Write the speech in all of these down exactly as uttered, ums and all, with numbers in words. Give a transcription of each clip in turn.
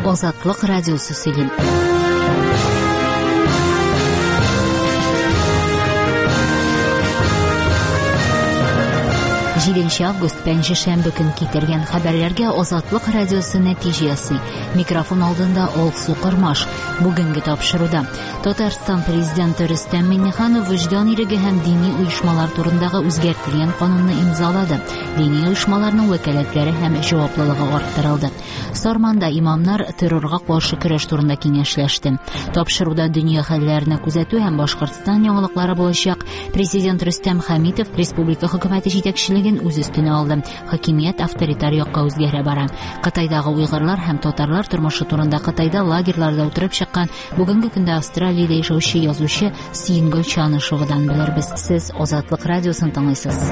Азатлык радиосы сөйлим. җиденче август пәнҗе шәмбе көн китергән хәбәрләргә Азатлык радиосы нәтиҗә ясый. Микрофон алдында Алсу Кырмаш. Бүгенге тапшыруда Татарстан президенты Рөстәм Миңнеханов вөҗдан иреге һәм дини оешмалар турындагы үзгәртелгән канунны имзалады. Дини оешмаларның вәкаләтләре һәм җаваплылыгы арттырылды. Сарманда имамнар террорга каршы көрәш турында киңәшләште. Тапшыруда дөнья хәлләренә күзәтү һәм Башкортстан яңалыклары булачак. Президент Рөстәм Хәмитов республика хөкүмәте җитәкчелеген үз өстенә алды. Хакимият авторитар якка үзгәрә бара. Кытайдагы уйгырлар һәм татарлар тормышы турында Кытайда лагерьларда утырып чыккан бүгенге көндә Австралиядә яшәүче язучы Сингөл Чанышевадан белербез. Сез Азатлык радиосын тыңлыйсыз.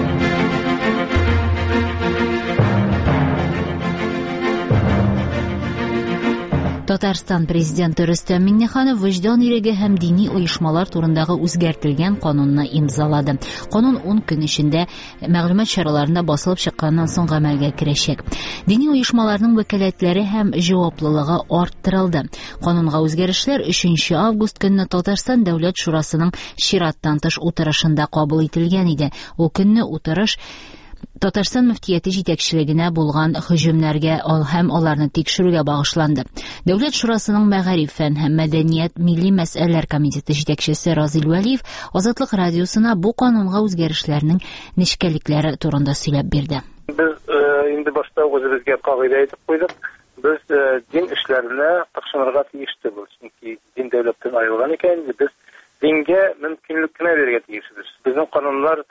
Татарстан президенты Рөстәм Миңнеханов вөҗдан иреге һәм дини оешмалар турындагы үзгәртелгән канунны имзалады. Канун ун көн эчендә мәгълүмат чараларында басылып чыкканнан соң гамәлгә керәчәк. Дини оешмаларның вәкаләтләре һәм җаваплылыгы арттырылды. Канунга үзгәрешләр өченче август көнне Татарстан Дәүләт Шурасының чираттан тыш утырышында кабул ителгән иде. Ул көнне утырыш Татарстан мөфтияте җитәкчелегенә булган һөҗүмнәргә һәм аларны тикшерүгә багышланды. Дәүләт Шурасының Мәгариф, фән һәм мәдәният милли мәсьәләләр комитеты җитәкчесе Разил Вәлиев Азатлык радиосына бу канунга үзгәрешләрнең нечкәлекләре турында сөйләп бирде. Без инде башта үзебезгә кагыйдә итеп куйдык. Без дин эшләренә тыкшынырга тиеш түгел. Чөнки дин дәүләттән аерылган икән, без дингә мөмкинлек кенә бирергә тиешбез. Безнең кануннар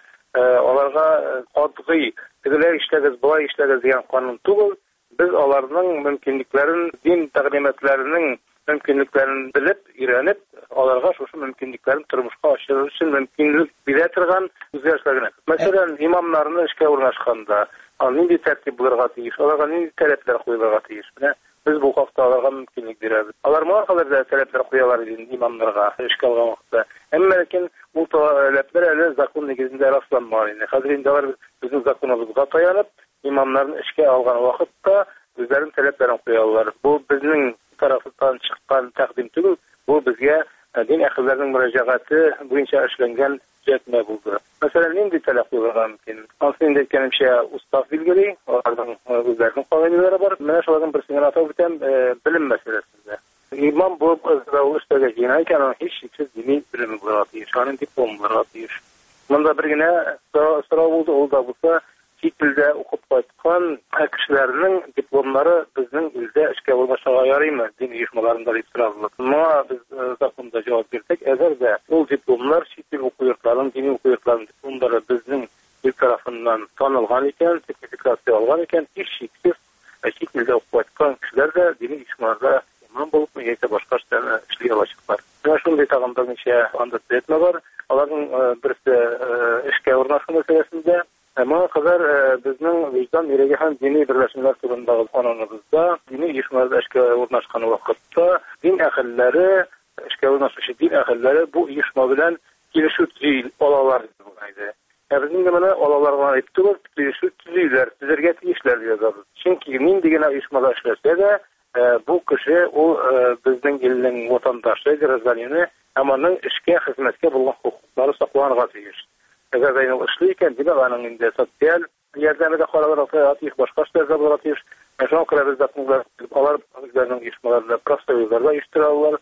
аларга катгый тегеләр эшләгез, булай эшләгез дигән канун түгел. Без аларның мөмкинлекләрен, дин тәгълиматларының мөмкинлекләрен белеп, өйрәнеп, аларга шушы мөмкинлекләрен тормышка ашыру өчен мөмкинлек бирә торган үзгәрешләр. Мәсәлән, имамнарны эшкә урнашканда, нинди тәртип булырга тиеш, аларга нинди таләпләр куелырга тиеш. Менә без бу хакта аларга мөмкинлек бирәбез. Алар моңа кадәр дә таләпләр куялар иде имамнарга эшкә алган вакытта. Әмма ләкин ул таләпләр әле закон нигезендә расланмаган инде. Хәзер инде алар безнең законыбызга таянып, имамнарны эшкә алган вакытта үзләренең таләпләрен куялар. Бу безнең тарафыннан чыккан тәкъдим түгел, бу безгә дин әһелләренең мөрәҗәгате буенча эшләнгән җәтмә булды. Мәсәлән, нинди таләп куелырга мөмкин? Асын инде әйткәнемчә, устав билгели, аларның үзләренең кагыйдәләре бар. Менә шуларның берсен атап үтәм, белем мәсьәләсендә. Имам булып эшләүгә җыена икән, һич шиксез дини белеме булырга тиеш, аның дипломы булырга тиеш. Монда бер генә сорау булды, ул да булса, чит телдә укып кайткан кешеләрнең дипломнары безнең илдә эшкә урнашырга ярыймы? Дин оешмаларында дип сорадылар. Моңа без законда җавап бирдек. Әгәр дә ул дипломнар чит ил уку йортларының, дини уку йортларының дипломнары безнең ил тарафыннан танылган икән, сертификация алган икән, һич шиксез чит илдә укып кайткан кешеләр дә дини оешмаларда имам булып, яки башка эшләрне эшли алачаклар. Менә шундый тагын берничә анда төзәтмә бар. Аларның берсе эшкә урнашу мәсьәләсендә. Моңа кадәр безнең вөҗдан иреге һәм дини берләшмәләр турындагы кануныбызда дини оешмаларда эшкә урнашкан вакытта дин әһелләре, эшкә урнашучы дин әһелләре бу оешма белән килешү төзи алалар дип. Безнең менә алаларга әйтеп түгел, килешү төзиләр, төзергә тиешләр дип язабыз. Чөнки нинди генә оешмада эшләсә дә, бу кеше ул безнең илнең ватандашы, гражданины, һәм аның эшкә, хезмәткә булган хукуклары сакланырга тиеш. Әгәр дә ул эшли икән, димәк, аның инде социаль ярдәме дә каралырга тиеш, башка эшләргә булырга тиеш. Шуңа күрә без законлар, алар үзләренең оешмаларында, профсоюзларда оештыралар.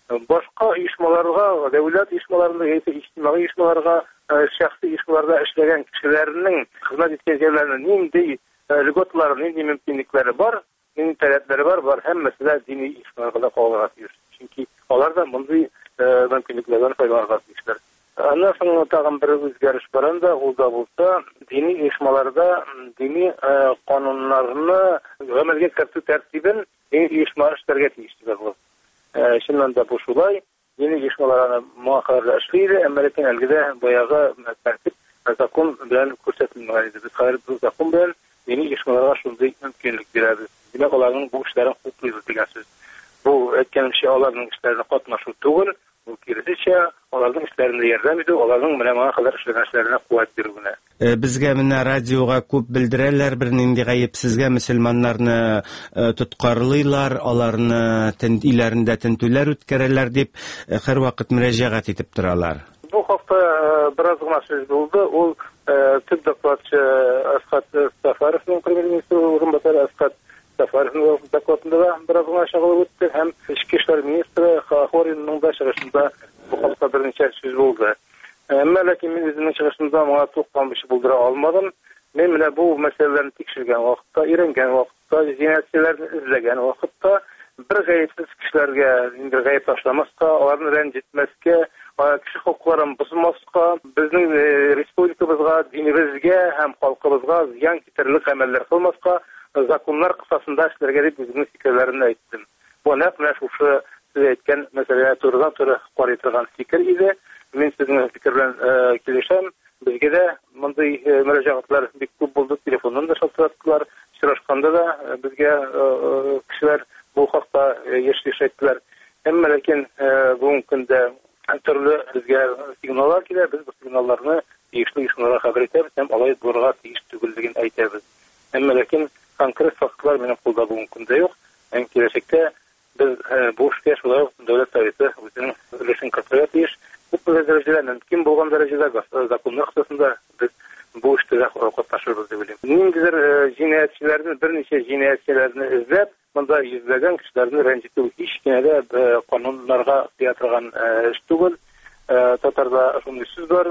Башка оешмаларга, дәүләт оешмаларында, яки иҗтимагый оешмаларга, шәхси оешмаларда эшләгән кешеләрнең хезмәт иткән җирләренә нинди льготлары, нинди мөмкинлекләре бар, нинди таләпләре бар, бар һәммәсе дә дини оешмаларда калырга тиеш. Чөнки алар да мондый мөмкинлекләрдән файдаланырга тиешләр. Аннан соң тагын бер үзгәреш бар анда, ул да булса, дини оешмаларда дини кануннарны гамәлгә кертү тәртибен дини оешма эшләргә тиеш дип. Чыннан да бу шулай. Дини оешмаларны мөхәррир эшли, әмма ләкин әлегә баягы тәртип закон белән күрсәтелмәгән иде. Без хәзер бу закон белән дини оешмаларга шундый мөмкинлек бирәбез. Димәк, аларның бу эшләрен хуплыйбыз дигән сүз. Бу әйткәнемчә, аларның эшләренә катнашу түгел, бу киресенчә, аларның эшләрендә ярдәм итү, аларның менә моңа кадәр эшләгән эшләренә куәт бирү генә. Безгә менә радиога күп белдерәләр, бер нинди гаепсезгә мөселманнарны тоткарлыйлар, аларны иләрендә тентүләр үткәрәләр дип һәрвакыт мөрәҗәгать итеп торалар. Бу хакта бераз гына сүз булды. Ул төп докладчы Асхат Сафаровның, премьер-министр урынбасары Асхат Сафаровның докладында да бераз гына чыгылып үтте, һәм Ички эшләр министры Хохоринның да чыгышында бу хакта берничә сүз булды. Әмма ләкин мин үземнең чыгышымда моңа тукталмыш булдыра алмадым. Мен менә бу мәсьәләләрне тикшергән вакытта, өйрәнгән вакытта, җинаятьчеләрне эзләгән вакытта бер гаепсез кешеләргә инде гаеп ташламаска, аларны рәнҗетмәскә, кеше хокукларын бозмаска, безнең республикабызга, динебезгә һәм халкыбызга зыян китерлек гамәлләр кылмаска законнар кысасында эшләргә дип үземнең фикерләремне әйттем. Бу нәкъ менә шушы сез әйткән мәсьәләгә турыдан-туры карый торган фикер иде. Мин сезнең фикер белән килешәм. Безгә дә мондый мөрәҗәгатьләр бик күп булды, телефоннан да шалтыраттылар, очрашканда да безгә кешеләр бу хакта яшь-яшь әйттеләр. Әмма ләкин бүгенге көндә төрле безгә сигналлар килә, без бу сигналларны тиешле ишаннарга хәбәр итәбез һәм алай булырга тиеш түгеллеген әйтәбез. Әмма ләкин конкрет фактлар минем кулда бүгенге көндә юк. Һәм киләчәктә без бу эшкә шулай ук дәүләт советы үзенең өлешен кертергә тиеш. Күп дәрәҗәдә мөмкин булган дәрәҗәдә законнар кысасында без бу эштә катнашырбыз дип уйлыйм. Ниндидер җинаятьчеләрне, берничә җинаятьчеләрне эзләп, монда йөзләгән кешеләрне рәнҗетү һич кенә дә кануннарга тыя торган эш түгел. Татарда шундый сүз бар,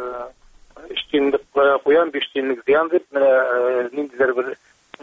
эштинлек куян, биштинлек зыян дип, менә ниндидер бер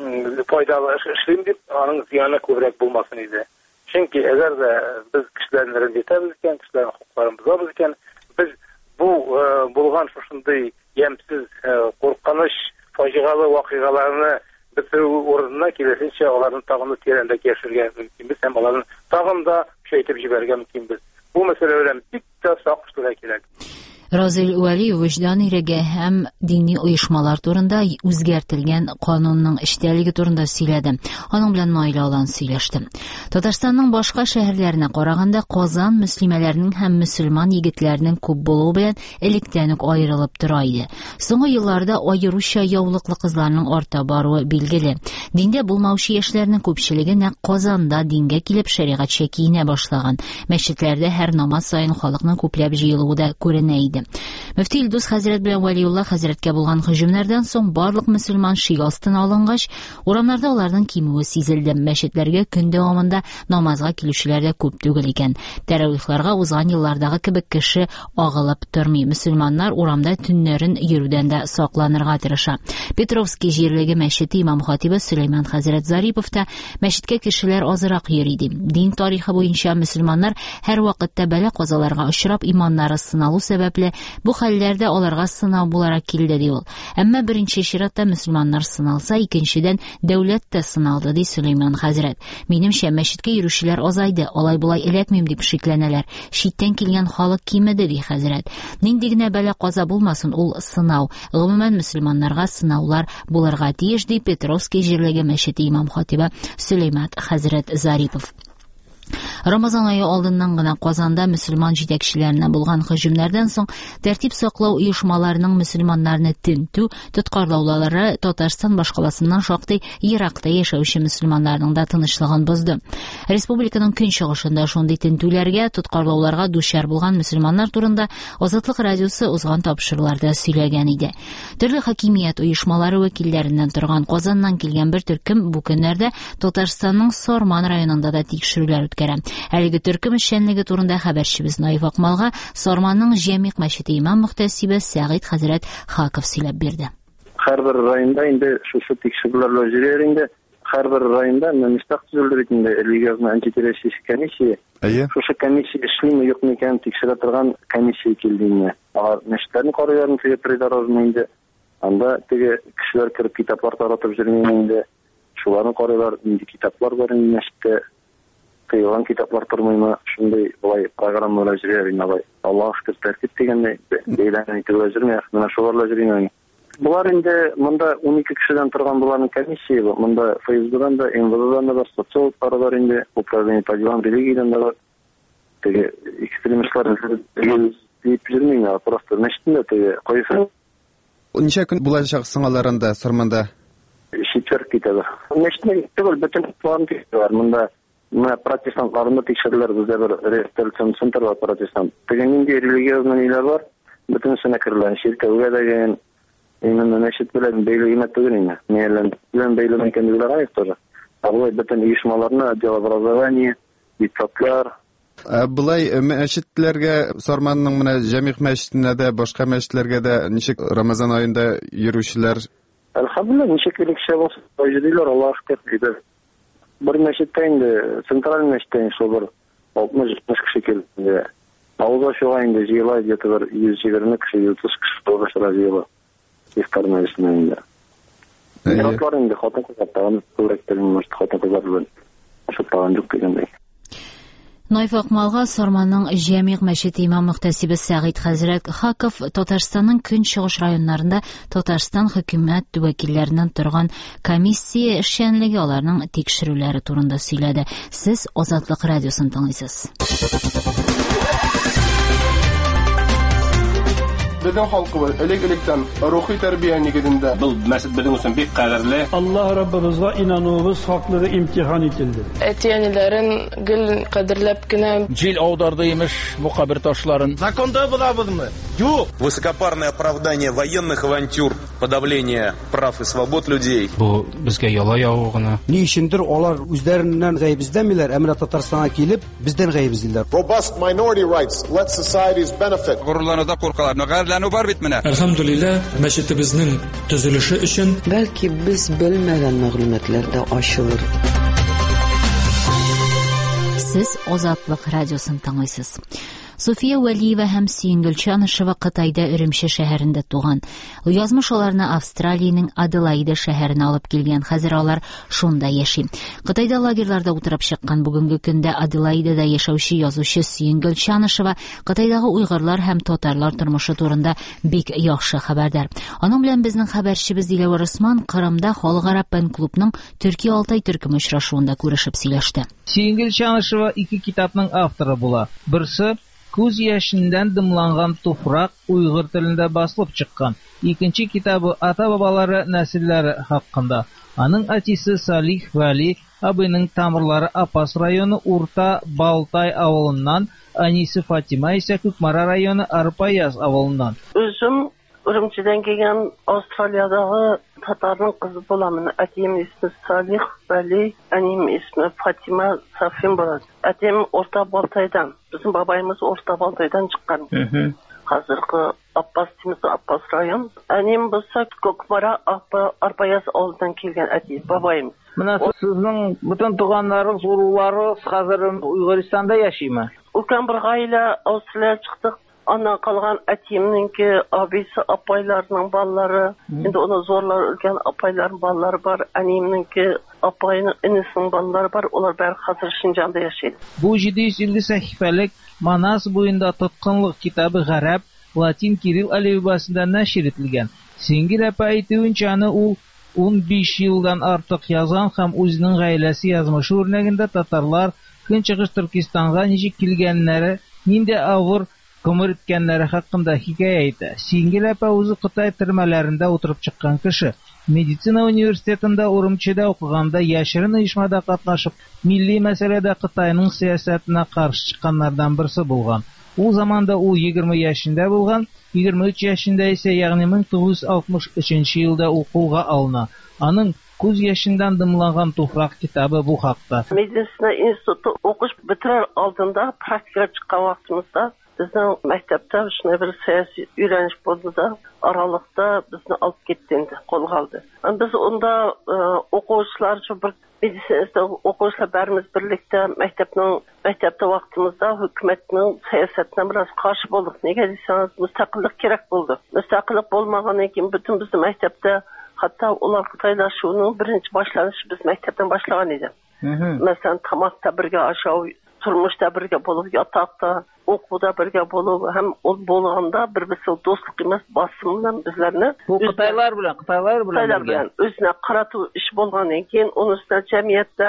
файдалы эш эшлим дип, аның зыяны күбрәк булмасын иде. Чөнки әгәр дә без кешеләрне рәнҗетәбез икән, кешеләрнең хокукларын бозабыз икән, без бу булган шушындый ямсыз, куркыныч, фаҗигалы вакыйгаларны бетерү урынына киләсенчә аларны тагын тирәнрәк яшәргә мөмкинбез һәм аларны тагын да көчәйтеп җибәргә мөмкинбез. Бу мәсьәлә белән бик тә сак эшләргә кирәк. Разил Вәли вөҗдан ирегә һәм дини оешмалар турында үзгәртелгән канунның эштәлеге турында сөйләде. Аның белән Наилә Алан сөйләште. Татарстанның башка шәһәрләренә караганда Казан мөслимәләрнең һәм мөселман егетләренең күп булуы белән электән үк аерылып тора иде. Соңгы елларда аеруча яулыклы кызларның арта баруы билгеле. Диндә булмаучы яшьләрнең күпчелеге нәкъ Казанда дингә килеп шәригатьчә киенә башлаган. Мәчетләрдә һәр намаз саен халыкның күпләп җыелуы да күренә иде. Мөфти Илдус хәзрәт белән Вәлиулла хәзрәткә булган һөҗүмнәрдән соң барлык мөселман шик астына алынгач, урамнарда аларның кимүе сизелде. Мәчетләргә көн дәвамында намазга килүчеләр дә күп түгел икән. Тәравихларга узган еллардагы кебек кеше агылып тормый. Мөселманнар урамда төннәрен йөрүдән дә сакланырга тырыша. Петровский җирлеге мәчете имам хатибы Сөләйман хәзрәт Зарипов та мәчеткә кешеләр азрак йөри ди. Дин тарихы буенча мөселманнар һәр вакытта бәла казаларга очрап, иманнары сыналу сәбәпле бу хәлләрдә аларга сынау буларак килде ди ул. Әмма беренче чиратта мөселманнар сыналса, икенчедән дәүләт тә сыналды ди Сөләйман хәзрәт. Минемчә, мәчеткә йөрүчеләр азайды, алай-булай эләкмим дип шикләнәләр. Читтән килгән халык кимеде ди хәзрәт. Нинди генә бәла каза булмасын, ул сынау. Гомумән мөселманнарга сынаулар булырга тиеш ди Петровский җирлеге мәчете имам хатибы Сөләйман хәзрәт Зарипов. Рамазан айы алдыннан гына Казанда мөселман җитәкчеләренә булган һөҗүмнәрдән соң тәртип саклау оешмаларының мөселманнарны тентү, тоткарлаулары Татарстан башкаласыннан шактый еракта яшәүче мөселманнарның да тынычлыгын бозды. Республиканың көнчыгышында шундый тентүләргә, тоткарлауларга дучар булган мөселманнар турында Азатлык радиосы узган тапшыруларда сөйләгән иде. Төрле хакимият оешмалары вәкилләреннән торган Казаннан килгән бер төркем бу көннәрдә Татарстанның Сарман районында да тикшерүләр үткәрә. Әлеге төркем эшчәнлеге турында хәбәрчебез Наиф Акмалга Сарманның Җәмигъ мәчете имам мөхтәсибе Сәгыйд хәзрәт Хаков сөйләп бирде. Һәрбер районда инде шушы тикшерүләр җөрәр инде. Һәрбер районда мөстәк төзелдер инде религиозный антитеррористик комиссия. Шушы комиссия эшлиме юкмы икән тикшерә торган комиссия килде инде. Алар мәчетләрне карыйлар, теге придорожный инде. Анда теге кешеләр кирип китаплар таратып йөргән инде. Шуларны карыйлар, инде китаплар бар инде мәчеттә. Кыйган китаплар тормыймы, шундый булай программалар җөрәр инде. Аллаһ шөкер тәртип дигәндә бәйләнеп итеп йөрмәй, менә шуларla җөрмәй. Булар инде монда унике кешедән торган буларның комиссия бу. Монда ФСБдан да, МВДдан да, социологлар бар инде, управление по делам религиядән да бар. Теге экстремистлар дип йөрмәй, просто мәчеттә теге кайсы Ничә көн булачаксың аларында Сарманда? Четверг китәбез. Мәчетне түгел, бөтен план бар. Монда менә протестантларны тикшерәләр, бездә бер реставрацион центр бар протестант. Тегеннән религиозный ниләр бар. Бөтенсенә керелгән, ширкәгә дәгән, именно мәчет белән бәйлегенә түгел инде. Мәлен белән бәйле икәнлеге айып тора. Алай бөтен оешмаларны, отдел образования, детсадлар. Булай мәчетләргә Сарманның менә Җәмигъ мәчетенә дә, башка мәчетләргә дә ничек Рамазан аенда йөрүчеләр? Әлхәмдүлилләһ, ничек кирәксә булса, җидиләр, Аллаһ шөкер. Бер мәчеттә инде, централь мәчеттә инде бер алтмыш кеше килде. Авызга шуга инде җыела, где-то бер йөз егерме кеше, йөз утыз кеше тора җыела. Ифтар мәҗлесенә инде. Яратлар инде хатын-кызлар, күрәктән может хатын-кызлар белән шутланган юк дигәндәй. Найвакмалга Сарманның Җәмигъ мәчете имам мөхтәсибе Сәгыйд хәзрәт Хаков Татарстанның көнчыгыш районнарында Татарстан хөкүмәт вәкилләреннән торган комиссия эшчәнлеге, аларның тикшерүләре турында сөйләде. Сез Азатлык радиосын тыңлыйсыз. Безнең халкыбыз элек-электән рухи тәрбия нигезендә. Бу мәсҗид безнең өчен бик кадерле. Аллаһ Раббыбызга инануыбыз хаклыгы имтихан ителде. Әтиәниләрен гел кадерләп кенә җил аударды имеш бу кабер ташларын. Законда булабызмы? Юк. Высокопарное оправдание военных авантюр, подавление прав и свобод людей. Бу безгә яла яву гына. Ни өчендер алар үзләреннән гаебиздәмиләр, әмма Татарстанга килеп, бездән гаебиздиләр. Robust minority rights let societies benefit. Горурлануда куркалар. Бар бит менә. Әлхәмдүлилләһ, мәчетебезнең төзелеше өчен бәлки без белмәгән мәгълүматлар да ачылыр. Сез Азатлык радиосын тыңлыйсыз. София Вәлиева һәм Сөенгөл Чанышева Кытайда Өремче шәһәрендә туган. Язмыш аларны Австралиянең Аделаида шәһәренә алып килгән. Хәзер алар шунда яши. Кытайда лагерьларда утырып чыккан. Бүгенге көндә Аделаидада яшәүче язучы Сөенгөл Чанышева Кытайдагы уйгырлар һәм татарлар тормышы турында бик яхшы хәбәрдар. Аның белән безнең хәбәрчебез Диләвар Усман Кырымда Халыкара фэн-клубның Төркия Алтай төркеме очрашуында күрешеп сөйләште. Сөенгөл Чанышева ике китапның авторы була. Берсе Күз яшендән дымланган туфрак уйгыр телендә басылып чыккан. Икенче китабы ата-бабалары нәселләре хакында. Аның әтисе Салих Вәли абыйның тамырлары Апас районы Урта Балтай авылыннан, әнисе Фатима исә Күкмара районы Арпаяз авылыннан. Үзем Үрümчедән килгән Австралиядагы татарның кызы буламын. Әтием исме Салих Вәли, әнием исме Фатима Сафин булады. Әтием Урта Балтайдан. Безнең бабайымыз Урта Балтайдан чыккан. Хәзерге Аппас тимез, Аппас район. Әнием булса Күкмара Арпаяз авылыннан килгән әти, бабайым. Менә сезнең бүтән туганнарыгыз, уруларыгыз хәзер Уйгырстанда яшиме? Өлкән бер гаилә Австралиягә чыктык. Аннан калган әтиемнеңки абыйсы, апайларның баллары, инде оны зорлар өлкән апайларның баллары бар, әниемнеңки апайның инесенең баллары бар, олар бер хәзер Шинҗанда яши. Бу җиде йөз илле сәхифәлек Манас буенда тоткынлык китабы гарәп, латин кирилл әлифбасында нәшр ителгән. Сөенгөл апа әйтүенчә, аны ул ун биш елдан артык язган һәм үзенең гаиләсе язмышы үрнәгендә татарлар Көнчыгыш Төркистанга ничек килгәннәре, нинди авыр күмер иткәннәре хакында хикая әйтә. Сөенгөл апа үзе Кытай төрмәләрендә утырып чыккан кеше. Медицина университетында Үрümчедә укыганда яшерен оешмада катнашып, милли мәсьәләдә Кытайның сиясәтенә каршы чыкканнардан берсе булган. Ул заманда ул егерме яшендә булган, егерме өч яшендә исә, ягъни мең тугыз йөз алтмыш өченче елда укуга алына. Аның Күз яшендән дымланган туфрак китабы бу хакта. Медицина институты укыш бетерер алдында практикага чыккан вакытымызда безнең мәктәптә шуны бер сәяси өйрәнеш булды да, аралыкта безне алып китте инде, колга алды. Без онда укучылар бер медицина укучылар бармыз берлектә мәктәпнең мәктәптә вакытымызда хөкүмәтнең сәясәтенә бераз каршы булдык. Нигә дисәңез, мустақиллык кирәк булды. Мустақиллык булмаганнан кин бөтен безнең мәктәптә хәтта улар Кытайлашуның беренче башланышы без мәктәптән башлаган иде. Мәсәлән, тамакта бергә ашау, тормышта бергә булып, ятакта, укуда бергә булып, һәм ул булганда бер-берсе дуслык эмас, басым белән безләрне Кытайлар белән, Кытайлар белән үзенә карату эш булганнан кин, аны үстә җәмгыятьтә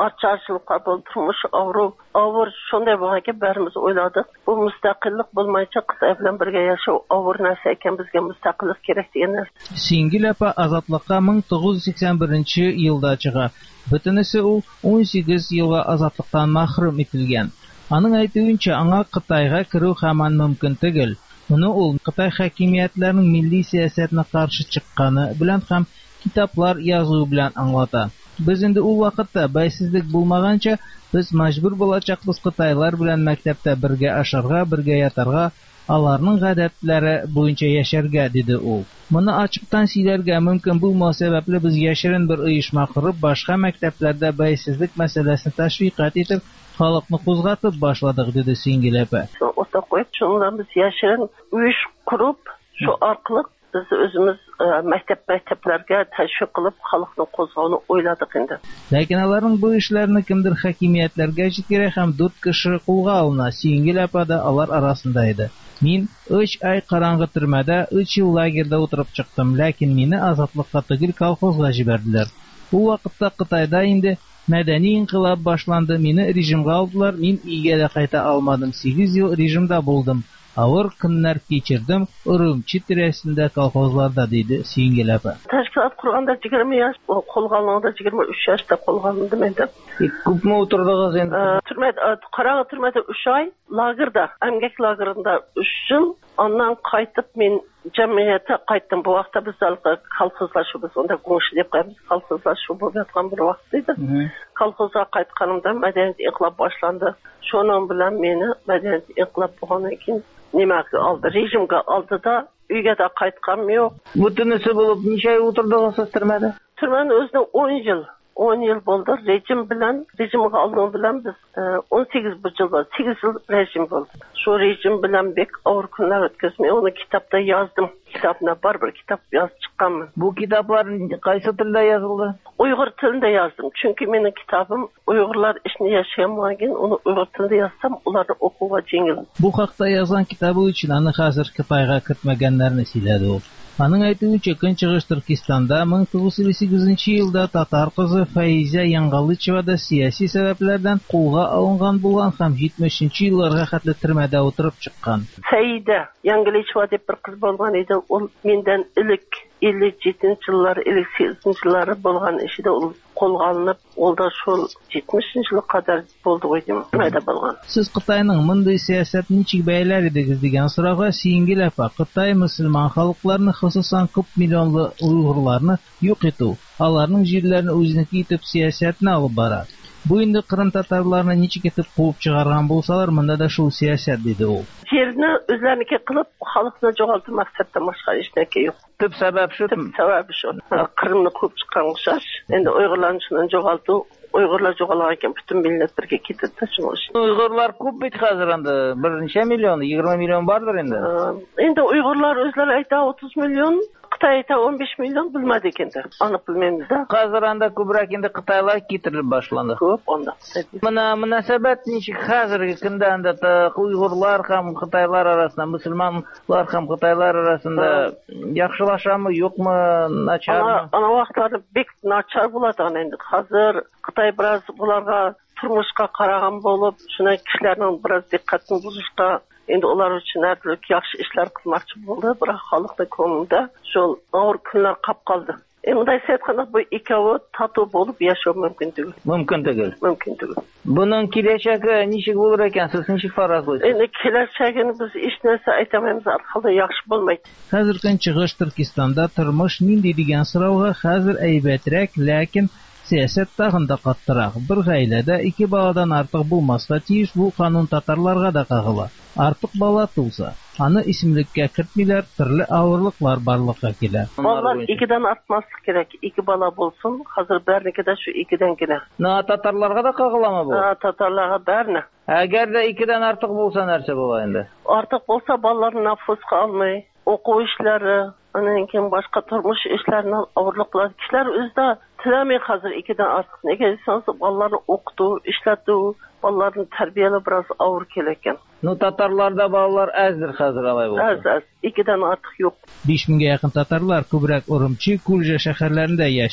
açarçılıklar bo'ldi, turmush avru, avur shunday bo'lganki barimiz o'yladik. Bu mustaqillik bo'lmaycha Xitoy bilan birga yashash avur narsa ekan, bizga mustaqillik kerak degan narsa. Singil apa ozodlikqa ming to'qqiz yuz sakson birinchi yilda chiqa. Butunisi u o'n sakkiz yilga ozodlikdan mahrum etilgan. Aning aytuvuncha, anga Xitoyga kiruv hamon mumkin tugil. Uni ul Xitoy hokimiyatlarining milliy siyosatga qarshi chiqqani bilan ham kitoblar yozuv bilan anglata. Biz endi u vaqtda baysizlik bo'lmagancha biz majbur bo'lacaqmiz Xitoylar bilan maktabda birga asharga, birga yatarga, ularning odatlari bo'yicha yasharga, dedi u. Buni ochiqdan siylarga mumkin bo'lmasa sababli biz yashirin bir uyushma qurib, boshqa maktablarda baysizlik masalasini tashviqot etib, xalqni qo'zg'atib boshladik, dedi Singil apa. O'ta qo'yib, shundan biz yashirin uyush qurib, shu orqali biz o'zimiz maktab maktablarga tashviq qilib xalqni qo'zg'ovni o'yladik endi. Lekin ularning bu ishlarini kimdir hokimiyatlarga kerak ham to'rt kishi qo'lga olna. Singil apa da ular arasida edi. Men uch oy qorong'i turmada, uch yil lagerda o'tirib chiqdim, lekin meni ozodlikqa tugil kolxozga jibardilar. Bu vaqtda Xitoyda endi madaniy inqilob boshlandi, meni rejimga oldilar, men uyga qayta olmadim. sakkiz yil rejimda bo'ldim. Avur kunlar kechirdim, Urumchi tirasida kolxozlarda, dedi Singil apa. Tashkilot qurganda yigirma yosh, qo'lga olganda yigirma uch yoshda qo'lga olindim endi. Ko'pmi o'tirdingiz endi? Turmada, qorong'i turmada uch oy, lagerda, emgak lagerida uch yil, ondan qaytib men jamiyatga qaytdim. Bu vaqtda biz kolxozlashuv, biz unda qo'sh deb qo'yamiz, kolxozlashuv bo'lib yotgan bir vaqt edi. Kolxozga qaytganimda madaniyat inqilob boshlandi. Shoning bilan meni madaniyat inqilob bo'lgandan keyin nimaga oldi, rejimga oldida uyga da qaytganim yo'q. Butunisi bo'lib necha oy o'tirdingiz turmada? Turmada o'zida o'n yil. o'n yil bo'ldi. Rejim bilan, rejimga olgan bilan biz o'n sakkiz yil bo'ldi. sakkiz yil rejim bo'ldi. Shu rejim bilan bek og'ir kunlar o'tkazmay, uni kitobda yozdim. Kitobda bor bir kitob yozib chiqqanman. Bu kitoblar qaysi tilda yozildi? Uyg'ur tilida yozdim. Chunki mening kitobim Uyg'urlar ishni yashayotgan, uni Uyg'ur tilida yozsam, ularni o'quva yengil. Bu haqda yozgan kitobi uchun ani hozir Xitoyga kiritmaganlarni siladi u. Aning aytuvuncha, Kunchiqish Turkistonda ming to'qqiz yuz sakkizinchi yilda tatar qizi Faiza Yangallichevada siyosiy sabablardan qo'lga olingan bo'lgan ham yetmishinchi yillarga qadar turmada o'tirib chiqqan. Saida Yangallicheva deb bir qiz bo'lgan edi. U mendan ilk ellik yettinchi yillar, ellik sakkizinchi yillar bo'lgan ishida u qo'lga olinib, olda shu yetmishinchi yilga qadar bo'ldi qo'ydim. Turmada bo'lgan. Siz Xitoyning bunday siyosatini nechik baylar edingiz degan so'rovga Singil apa, Xitoy musulmon xalqlarini, xususan ko'p millionli Uyg'urlarni yo'q etuv, ularning yerlarini o'ziniki etib siyosatni olib boradi. Bu endi Qrim tatarlarini nechik etib quvib chiqargan bo'lsalar, bunda da shu siyosat, dedi u. Yerni o'zlariniki qilib, xalqni jo'g'altirish maqsadida boshqa hech narsa yo'q. Tub sabab shu. Tub sababi shu. Qrimni quvib chiqqan o'xshash. Endi Uyg'urlarni shundan jo'g'altib, Uyg'urlar jo'g'algan ekan, butun millat birga ketdi shuning uchun. Uyg'urlar ko'p bit hozir endi bir necha million, yigirma million bordir endi. Endi Uyg'urlar o'zlari aytadi o'ttiz million, Xitoy aytadi o'n besh million, bilmadik endi. Aniq bilmaymiz-da. Hozir anda ko'proq endi Xitoylar ketirilib boshlandi. Ko'p onda. Mana munosabat nechik hozirgi kunda anda Uyg'urlar ham Xitoylar orasida, musulmonlar ham Xitoylar orasida yaxshilashami, yo'qmi, nacharmi? Ana vaqtlarda bek nachar bo'ladi endi. Hozir Xitoy biroz bularga turmushga qaragan bo'lib, shunday kishilarning biroz diqqatini buzishga, endi ular uchun har yaxshi ishlar qilmoqchi bo'ldi, biroq xalqning ko'nglida shu og'ir kunlar qolib qoldi. Endi aytganda bu ikkovi tatuv bo'lib yashash mumkin tugul. Mumkin tugul. Mumkin tugul. Buning kelajagi nechik bo'lar ekan, siz nechik faraz qo'ysiz? Endi kelajagini biz hech narsa aytmaymiz, orqada yaxshi bo'lmaydi. Hozir Kunchiqish Turkistonda turmush nindi degan so'rovga hozir aybatrak, lekin siyosat tag'inda qattiroq. Bir oilada ikki boladan ortiq bo'lmasga tegish, bu qonun tatarlarga da qag'ila. Ortiq bola tug'sa, ani ismlikka kiritmaylar, turli og'irliklar borliqqa kelar. Bolalar ikkidan ortmaslik kerak. Ikki bola bo'lsin, hozir barnikida shu ikkidan kelar. Na tatarlarga da qag'ilami bu? Ha, tatarlarga barni. Agarda ikkidan ortiq bo'lsa narsa bo'lar endi. Ortiq bo'lsa bolalarni nafosga olmay, o'quv ishlari, undan keyin boshqa turmush ishlaridan og'irliklar, kishilar o'zida tilamay hozir ikkidan ortiq. Nega desangiz, bolalarni o'qituv, ishlatuv, bolalarni tarbiyalab biroz og'ir kelarkan. No tatarlarda bolalar azdir hozir alay bo'lsa. Az az, ikkidan ortiq yo'q. besh mingga yaqin tatarlar ko'proq Urumchi, Kulja shaharlarida yashaydi.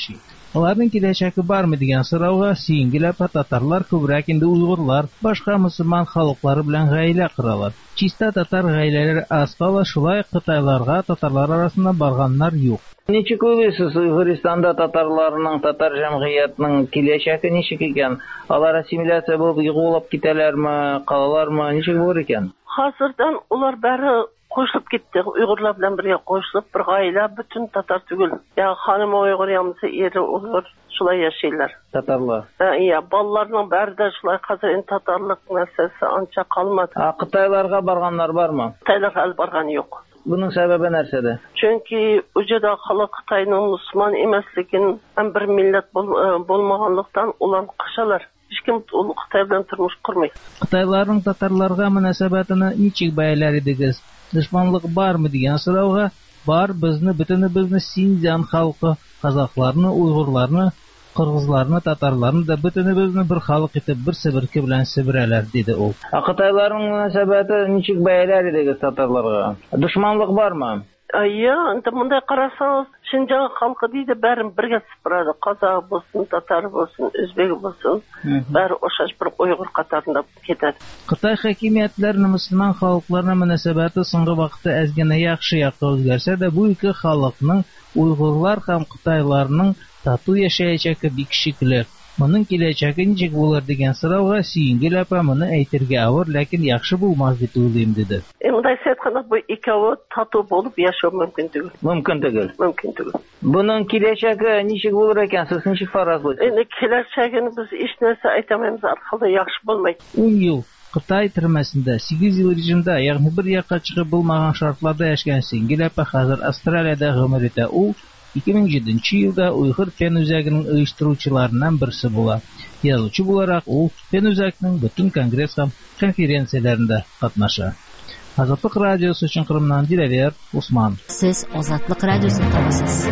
Аларның киләчәге бармы дигән сорауга сөенгеләп татарлар күбрәк инде уйгырлар, башка мөселман халыклары белән гаилә коралар. Чиста татар гаиләләре аз кала, шулай Кытайларга татарлар арасында барганнар юк. Ничек уйлыйсыз, Уйгырстанда татарларның, татар җәмгыятьнең киләчәге ничек икән? Алар ассимиляция булып югылып китәләрме, калалармы, ничек булыр икән? Хәзердән улар бары кушылып китте. Уйгырлар белән бергә кушылып, бер гаилә, бөтен татар түгел. Я ханым уйгыр, ямсы ире уйгыр, шулай яшәйләр. Татарлар. Я балаларның бары да шулай, хәзер ин татарлык мәсьәлесе анча калмады. А Кытайларга барганнар бармы? Кытайларга барган юк. Буның сәбәбе нәрсәдә? Чөнки уҗада халык Кытайның мусулман эмаслыгын һәм бер милләт булмаганлыктан улар кышалар. Һичкем ул Кытай белән тормыш курмый. Кытайларның татарларга мөнәсәбәтен ничек бәяләр идегез? Дошманлык бармы дигән сорауга, бар, безне бөтенебезне Синьцзян халкы, казакларны, уйгырларны, кыргызларны, татарларны да бөтенебезне бер халык итеп бер себерке белән себерәләр, диде ул. А Кытайларның мөнәсәбәте ничек бәяләр идегез татарларга? Дошманлык бармы? Ая, инде монда карасагыз, Шинҗаң халкы диде, бәрен бергә сыпырады. Казак булсын, татар булсын, үзбек булсын, бәр ошаш бер уйгыр катарында китәр. Кытай хакимиятләренең мөселман халыкларына мөнәсәбәте соңгы вакытта әз генә яхшы якка үзгәрсә дә, бу ике халыкның, уйгырлар һәм кытайларның тату яшәячәге бик шикле. Моның киләчәге ничек булыр дигән сорауга Сөенгел апа моны әйтергә авыр, ләкин яхшы булмас дип уйлыйм, диде. Монда сәйткәндә бу икәве тату булып яшәү мөмкин түгел. Мөмкин түгел. Мөмкин түгел. Буның киләчәге ничек булыр икән, сез ничек фаразлыйсыз? Инде киләчәген без һич нәрсә әйтәмәйбез, аркылы яхшы булмый. ун ел Кытай төрмәсендә, сигез ел режимда, ягъни бер якка чыгып булмаган шартларда яшәгән Сөенгел апа хәзер Австралиядә гомер итә. Ул ике мең җиденче елда Уйгыр фән үзәгенең оештыручыларыннан берсе була. Язучы буларак ул фән үзәгенең бөтен конгресс һәм конференцияләрендә катнаша. Азатлык радиосы өчен Кырымнан Диләвер Усман. Сез Азатлык радиосын табасыз.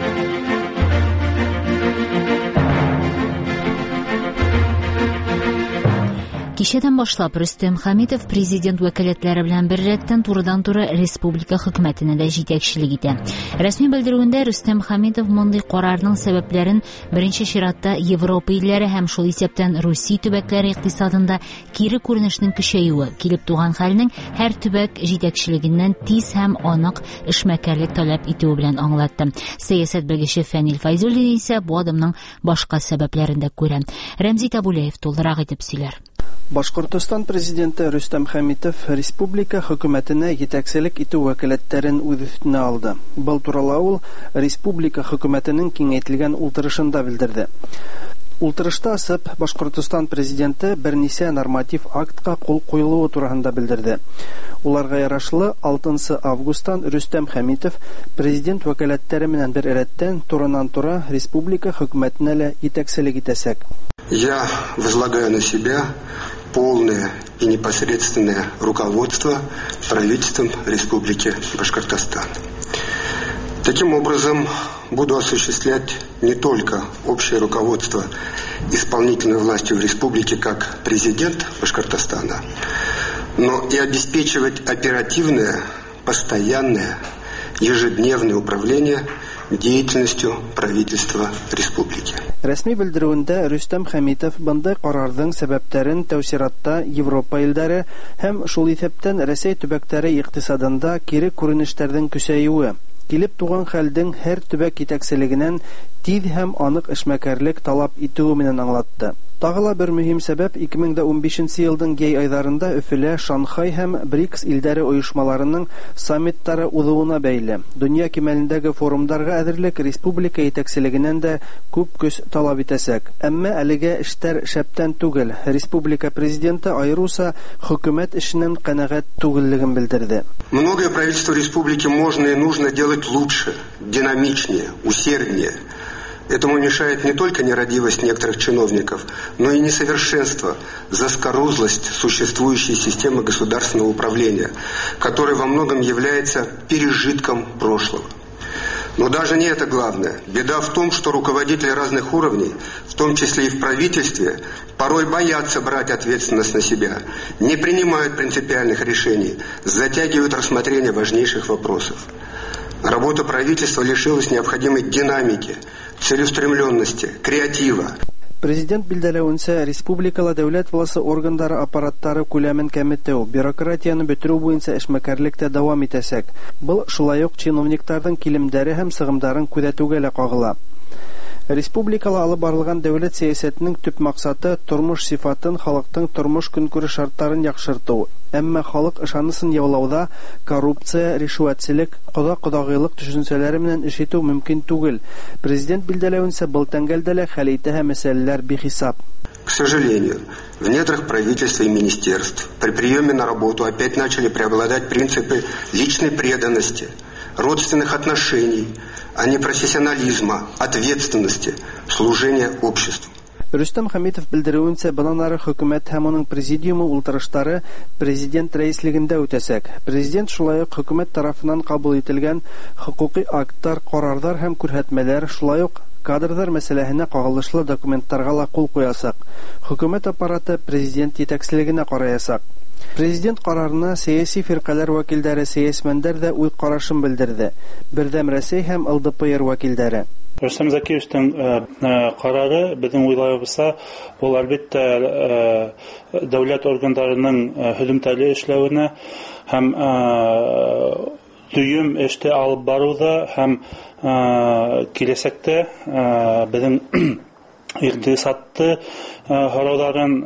Кичәдән башлап Рөстәм Хәмитов президент вәкаләтләре белән беррәттән турыдан-туры республика хөкүмәтенә дә җитәкчелек итә. Рәсми белдерүендә Рөстәм Хәмитов мондый карарның сәбәпләрен беренче чиратта Европа илләре һәм шул исәптән Русия төбәкләре икътисадында кире күренешнең көчәюе, килеп туган хәлнең һәр төбәк җитәкчелегеннән тиз һәм анык эшмәкәрлек таләп итүе белән аңлатты. Сәясәт белгече Фәнил Файзуллин исә бу адымның башка сәбәпләрен дә күрә. Рәмзи Табулеев тулырак итеп сөйләр. Башкортстан президенты Рөстәм Хәмитов республика хөкүмәтенә җитәкчелек итү вәкаләтләрен үз өстенә алды. Был турыда ул республика хөкүмәтенең киңәйтелгән ултырышында белдерде. Ултырышта СЭП Башкортстан президенты берничә норматив актка кул куелуы турында белдерде. Уларга ярашлы алтынчы августан Рөстәм Хәмитов президент вәкаләтләре менән бер рәттән турынан-тура республика хөкүмәтенә җитәкчелек итәсәк. Я возлагаю на себя полное и непосредственное руководство правительством Республики Башкортостан. Таким образом, буду осуществлять не только общее руководство исполнительной властью в республике как президент Башкортостана, но и обеспечивать оперативное, постоянное, ежедневное управление деятельностью правительства республики. Рәсми белдерүендә Рөстәм Хәмитов бындай карарның сәбәпләрен тәүсиратта Европа илләре һәм шул исәптән Рәсәй төбәкләре икътисадында кире күренешләрнең көчәюе, килеп туган хәлдән һәр төбәк итәкчелегеннән тиз һәм анык эшмәкәрлек талап итүе менән аңлатты. Тагыла бер мөһим сәбәп ике мең унбишенче елның гей айдарында Өфөлә Шанхай һәм БРИКС илләре оешмаларының саммиттары узуына бәйле. Дөнья кимәлендәге форумнарга әзерлек республика итәкчелегеннән дә күп көч талап итәсәк. Әмма әлегә эштәр шәптән түгел. Республика президенты айруса хөкүмәт эшеннән канәгать түгеллеген белдерде. Многое правительство республики можно и нужно делать лучше, динамичнее, усерднее. Этому мешает не только нерадивость некоторых чиновников, но и несовершенство, заскорузлость существующей системы государственного управления, которая во многом является пережитком прошлого. Но даже не это главное. Беда в том, что руководители разных уровней, в том числе и в правительстве, порой боятся брать ответственность на себя, не принимают принципиальных решений, затягивают рассмотрение важнейших вопросов. Работа правительства лишилась необходимой динамики, целеустремленности, креатива. Президент билдәләвенчә, республикала дәүләт власы органнары аппараттары күләмен кәметү, бюрократияны бетерү буенча эшмәкәрлек тә дәвам итәчәк. Был шулай ук чиновникларның килемдәре һәм сыгымдарын күзәтүгә лә кагыла. Республикала алып барылган дәүләт сәясәтенең төп максаты тормыш сыйфатын, халыктың тормыш көнкүреш шартларын яхшырту. Әмма халык ышанысын яулауда коррупция, ришвәтчелек, кода-кодагыйлык төшенчәләре белән эш итү мөмкин түгел. Президент билдәләвенчә, был тәңгәлдә лә хәл итә һәм мәсьәләләр бихисап. К сожалению, в недрах правительства и министерств при приеме на работу опять начали преобладать принципы личной преданности, родственных отношений, а не профессионализма, ответственности, служения обществу. Рөстәм Хәмитов белдерүенчә, bundan ары хөкүмәт һәм аның президиумы ултырышлары президент рәислегендә үтәчәк. Президент шулай ук хөкүмәт тарафыннан кабул ителгән хокукый актлар, карарлар һәм күрһәтмәләр, шулай ук кадрдар мәсьәләһенә кагылышлы документларга ла кул куясак. Хөкүмәт аппараты президент итәкчелегенә караясак. Президент карарына сәяси фиркалар вәкилләре, сәясмәннәр дә уй карашын белдерде. Бердәм Рәсәй һәм ЛДПР вәкилләре. Рөстәм Зәкиевтың карары безнең уйлавыбызча, ул әлбәттә дәүләт органнарының һөҗүмтәле эшләвенә һәм төйем эште алып баруда һәм киләчәктә безнең икътисадты һорауларын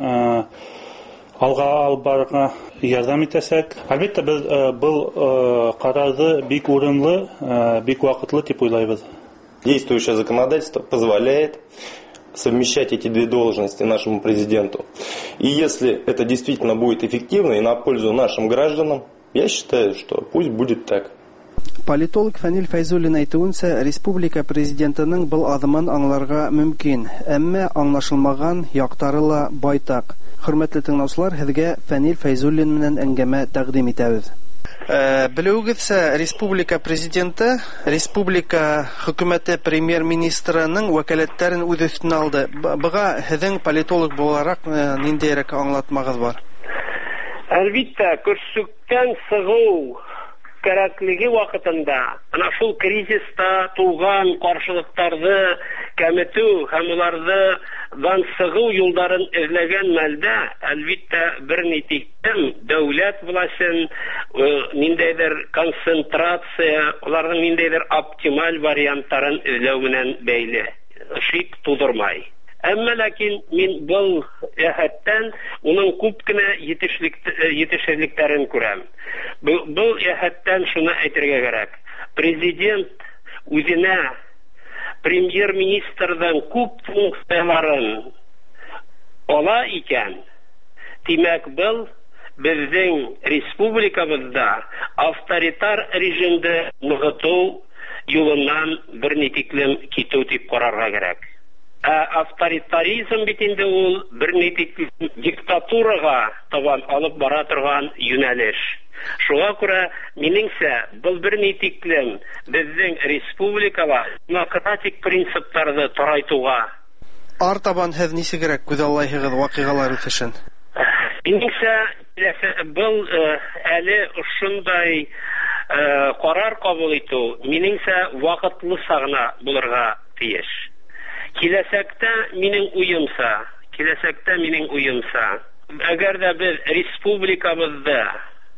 алга алып барырга ярдәм итәсәк. Әлбәттә без был карарды бик урынлы, бик вакытлы дип уйлайбыз. Действующее законодательство позволяет совмещать эти две должности нашему президенту. И если это действительно будет эффективно и на пользу нашим гражданам, я считаю, что пусть будет так. Политолог Фәнил Фәйзуллин әйтүенчә, республика президентының был адымын аңларга мөмкин, әмма аңлашылмаган яктары ла байтак. Хөрмәтле тыңлаучылар, һезгә Фәнил Фәйзуллин менән әңгәмә тәкъдим итәбез. Белүегезчә, республика президенты, республика хөкүмәте премьер-министрының вәкаләтләрен үз өстенә алды. Буга һезнең политолог буларак ниндирәк аңлатмагыз бар? Әлбәттә, көрсүктән сыгу кирәклеге вакытында, ана шул кризиста туган каршылыктарны кәметү һәм улардан сыгу юлларын эзләгән мәлдә, әлбәттә бер нитиктән дәүләт властен ниндәйдер концентрация, уларның ниндәйдер оптималь вариантларын эзләү белән бәйле, шик тудырмай. Әмма ләкин мин был әһәттән уның күп кенә җитешсезлекләрен күрәм. Был әһәттән шуны әйтергә кирәк. Президент үзенә премьер-министрдан күп функцияларын ала икән. Димәк, был безнең республикабызда авторитар режимды ныгыту юлыннан бер нитиклем китү дип карарга кирәк. Авторитаризм бит инде ул бер нитиклем диктатурага табан алып бара торган юнәлеш. Шуңа күрә минеңсә, был бер нитиклем безнең республикага демократик принципларны тарайтуга. Артабан һез нисегрәк күзаллайһыгыз вакыйгалар үтешен? Минеңсә, был әле шундай карар кабул итү минеңсә вакытлы сагына булырга тиеш. Киләчәктә минең уемса, киләчәктә минең уемса, әгәр дә без республикабызда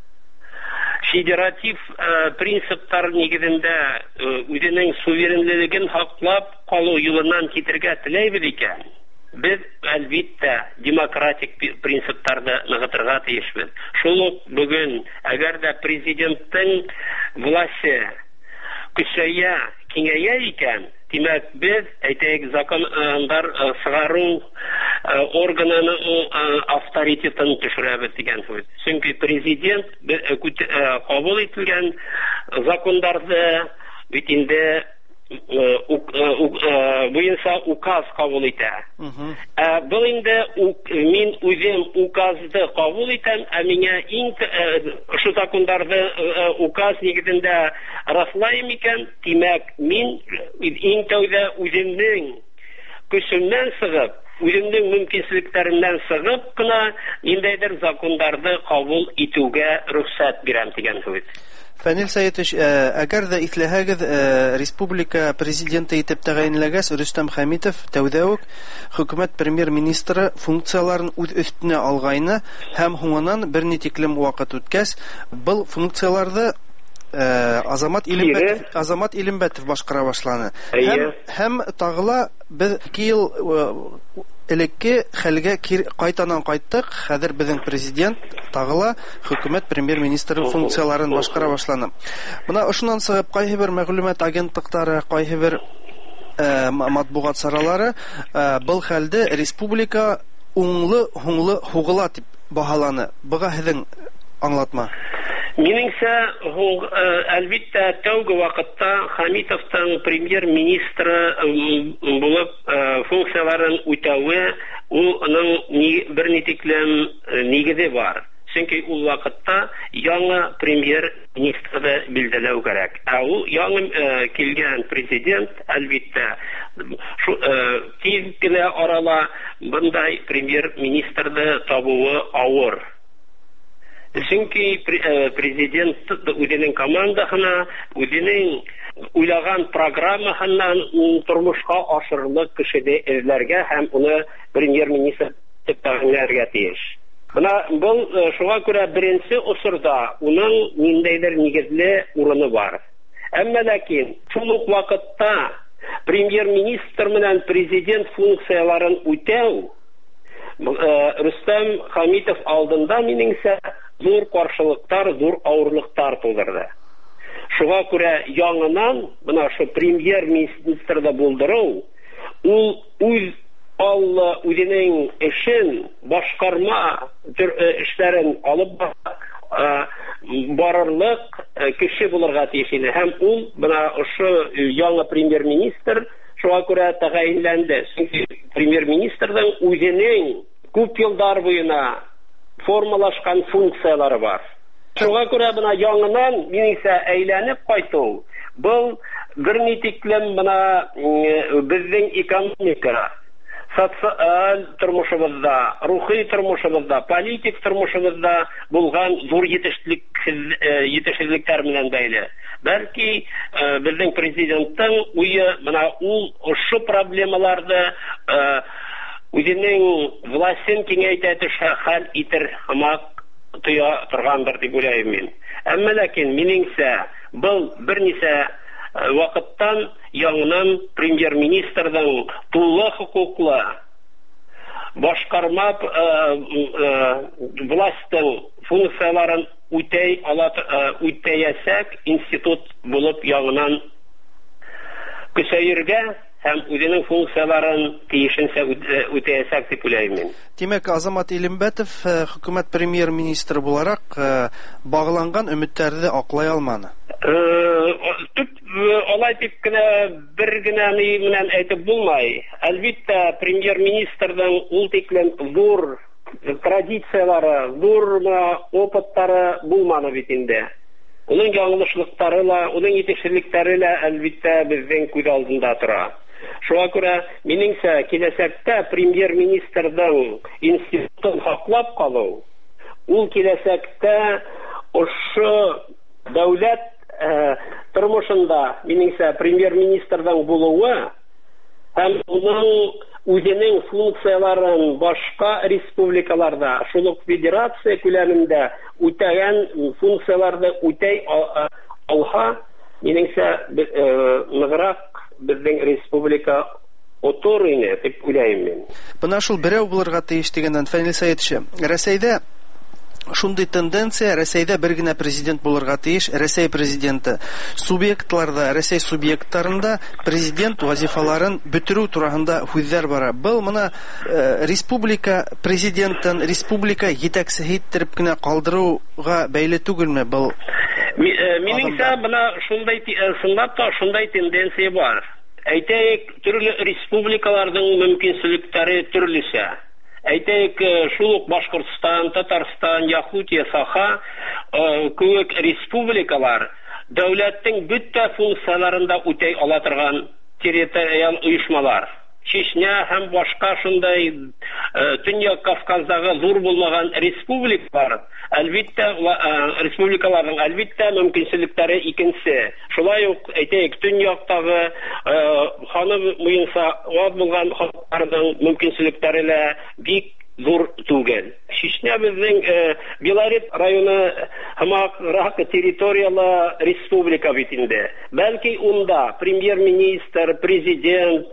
федератив принциплар нигезендә үзенең суверенлеген хаклап калу юлыннан китергә теләйбез икән, без әлбәттә демократик принципларны ныгытырга тиешбез. Шул ук бүген әгәр дә президенттың власте көчәя, киңәя икән, димәк, без әйтәйек законнар сыгару органының авторитетын төшерәбез дигән сүз. Чөнки президент кабул ителгән законнарны бит инде буенча указ кабул итә. Был инде мин үзем указды кабул итәм, ә миңа иң шу законнарны указ нигезендә раслайм икән, димәк, мин иң тәүдә үземнең көчемнән сыгып, үзеңнең мөмкинлекләреннән сыгып кына ниндәйдер законнарны кабул итүгә рөхсәт бирәм дигән һүз. Фәнил Сәетович, әгәр дә иҫләһәгеҙ, республика президенты итеп тәғәйенләгәс Рөстәм Хәмитов тәүҙә үк хөкүмәт премьер-министры функцияларын үҙ өҫтөнә алғайны һәм һуңынан бер ни тиклем ваҡыт үткәс, был функцияларҙы Азамат Илембәтов, Азамат Илембәтов башҡара башланы. Һәм, һәм тағыла беҙ ике йыл элекке хәлгә ҡайтанан ҡайттык. Хәҙер беҙҙең президент тағыла хөкүмәт премьер-министры функцияларын башҡара башланы. Бына ошонан сығып, ҡайһы бер мәғлүмәт агентлыҡтары, ҡайһы бер матбуғат саралары был хәлде республика уңлы, һуңлы һуғыла тип баһаланы. Быға һеҙҙең аңлатма. Минеңсә, әлбиттә, тәүге ваҡытта Хәмитовтың премьер-министры булып функцияларын үтәүе, уның бер ни тиклем нигеҙе бар. Сөнки ул ваҡытта яңы премьер-министрҙы билдәләү кәрәк. Ә ул яңы килгән президент, әлбиттә, тиҙ генә арала бындай премьер-министрҙы табыуы ауыр. Сөнки президент үҙенең командаһына, үҙенең уйлаған программаһынан тормошҡа ашырырлыҡ кешене эҙләргә һәм уны премьер-министр итеп тәғәйенләргә тейеш. Бына был шуға күрә беренсе осорҙа уның ниндәйҙер нигеҙле урыны бар. Әммә ләкин шул уҡ ваҡытта премьер-министр менән президент функцияларын үтәү Рөстәм Хәмитов алдында, минеңсә, зур ҡаршылыҡтар, зур ауырлыҡтар тыуҙырҙы. Шуға күрә яңынан бына шу премьер-министрҙы булдырыу, ул үҙ аллы үҙенең эшен, башҡарма эштәрен алып барырлыҡ кеше булырға тейеш ине. Һәм ул бына ошо яңы премьер-министр шуға күрә тәғәйенләнде. Сөнки премьер-министрҙың үҙенең күп йылдар буйына формалашҡан функциялары бар. Шуға күрә бына яңынан минеңсә әйләнеп ҡайтыу, был бер ни тиклем бына беҙҙең экономика, социаль тормошыбыҙҙа, рухи тормошыбыҙҙа, политик тормошыбыҙҙа булған зур етешһеҙлектәр менән бәйле. Бәлки беҙҙең президенттың уйы бына ул ошо проблемаларҙы үҙенең властен киңәйтә төшә хәл итер һымаҡ тоя торғандыр дип уйлайым мин. Әммә ләкин минеңсә, был бер нисә ваҡыттан яңынан премьер-министрҙың тулы хоҡуҡлы башҡарма властың функцияларын үтәйәсәк институт булып яңынан көсәйергә һәм үҙенең функцияларын тейешенсә үтәйәсәк дип уйлайым мин. Тимәк, Азамат Илембәтов хөкүмәт премьер-министры булараҡ бағланған өмөттәрҙе аҡлай алманы. Алай тип кенә бер генә ни менән әйтеп булмай. Әлбиттә, премьер-министрҙың ул тиклем зур традициялары, зур опыттары булманы бит инде. Уның яңылышлыҡтары ла, уның етешһеҙлектәре лә әлбиттә беҙҙең күҙ алдында тора. Шуға күрә, минеңсә, киләсәктә премьер-министрҙың институтын һаҡлап ҡалыу, ул киләсәктә ошо дәүләт тормошында, минеңсә, премьер-министрҙың булыуы һәм уның үҙенең функцияларын башҡа республикаларҙа, шул уҡ федерация күләмендә үтәгән функцияларҙы үтәй алһа, минеңсә, нығыраҡ беҙҙең республика отор ине, тип уйлайым мин. Бына шул берәү булырға тейеш дигәндән, Фәнил Сәетович, Рәсәйҙә шундай тенденция, Рәсәйҙә бер генә президент булырға тейеш, Рәсәй президенты. Субъектларда, Рәсәй субъекттарында президент вазифаларын бөтөрөү тураһында һүҙҙәр бара. Был мына республика президентын, республика етәксеһе иттереп кенә ҡалдырыуға бәйле түгелме был? Минеңсә, бына шундай, сынлап та шундай тенденция бар. Әйтәйек, төрлө республикаларҙың мөмкинселектәре төрлөсә. Әйтәйек, шул уҡ Башҡортостан, Татарстан, Яхутия, Саха кеүек республикалар дәүләттең бөтә функцияларында үтәй ала торған территориаль ойошмалар. Чечня һәм башка шундай Төньяк Кавказдагы зур булмаган республикалар, әлбиттә, республикаларның әлбиттә мөмкинлекләре икенче. Шулай ук әйтәйек, Төньяктагы ханым муенса ват булган халыкларның мөмкинлекләре дә бик зур түгел. Чечня безнең Белорет районы һәммәк территориялы республика бит инде. Бәлки унда премьер-министр, президент,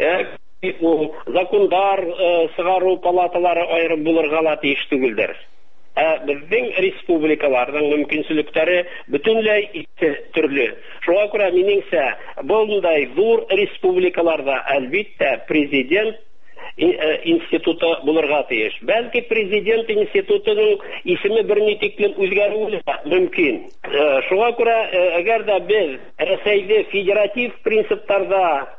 закондар сыгару палаталары аерым булырга ла тиеш түгелдер. Безнең республикаларның мөмкинлекләре бөтенләй ике төрле. Шуңа күрә минеңсә, булдай зур республикаларда әлбиттә президент институты булырга тиеш. Бәлки президент институтының исеме бер нитекле үзгәрүе мөмкин. Шуңа күрә, әгәр дә без Рәсәйдә федератив принципларда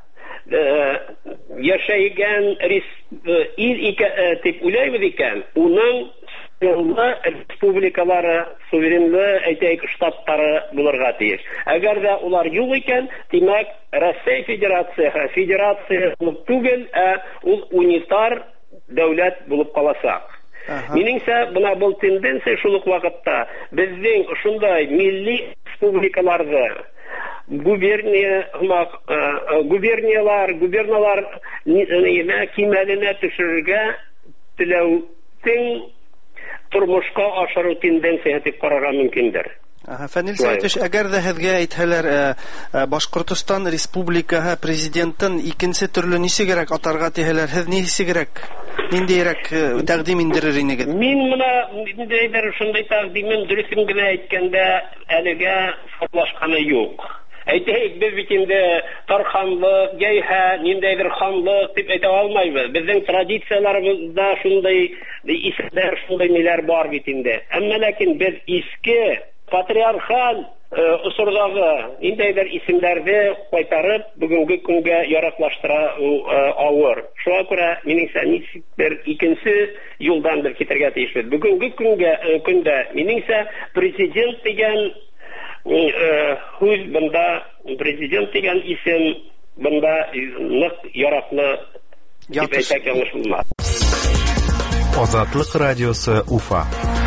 яшәгән ил дип уйлыйбыз икән, уның республикалары, суверенлы әйтәйек штаттары булырга тиеш. Әгәр дә улар юк икән, димәк, Россия Федерациясы федерация булып түгел, ә ул унитар дәүләт булып калачак. Минеңсә, бuna бу тенденция шул ук вакытта безнең шундай милли республикаларда губерния, губерниялар, губерналар кимәленә төшерергә теләүтең тормышка ашыру тенденция дип карарга мөмкиндер. Фәнил Сәйтеш, әгәр дә һеҙгә әйтһәләр, Башҡортостан республикаһы президентын икенсе төрлө нисегерәк атарға тиһәләр, һеҙ нисегерәк, ниндәйерәк тәҡдим индерер инегеҙ? Мин мына ниндәйҙер шундай тәҡдимем дөрөҫөн генә әйткәндә әлегә фатлашҡаны юҡ. Әйтәйек, без бит инде тарханлык, яйһә, ниндәйҙер ханлык дип әйтә алмайбыҙ. Безнең традицияларыбыҙҙа шундай исемдәр, шундай ниләр бар бит инде. Әммә ләкин без иске патриархал осорҙағы ниндәйҙер исемдәрҙе ҡайтарып, бөгөнгө көнгә яраҡлаштыра ауыр. Шуға күрә, минеңсә, нисектер икенсе юлдан бер китергә тейешбеҙ. Бөгөнгө көндә, минеңсә, президент дигән һүҙ бында, президент дигән исем бында ныҡ яраҡлы дип әйтәк яңғыш булмаҫ. Азатлыҡ радиосы Уфа.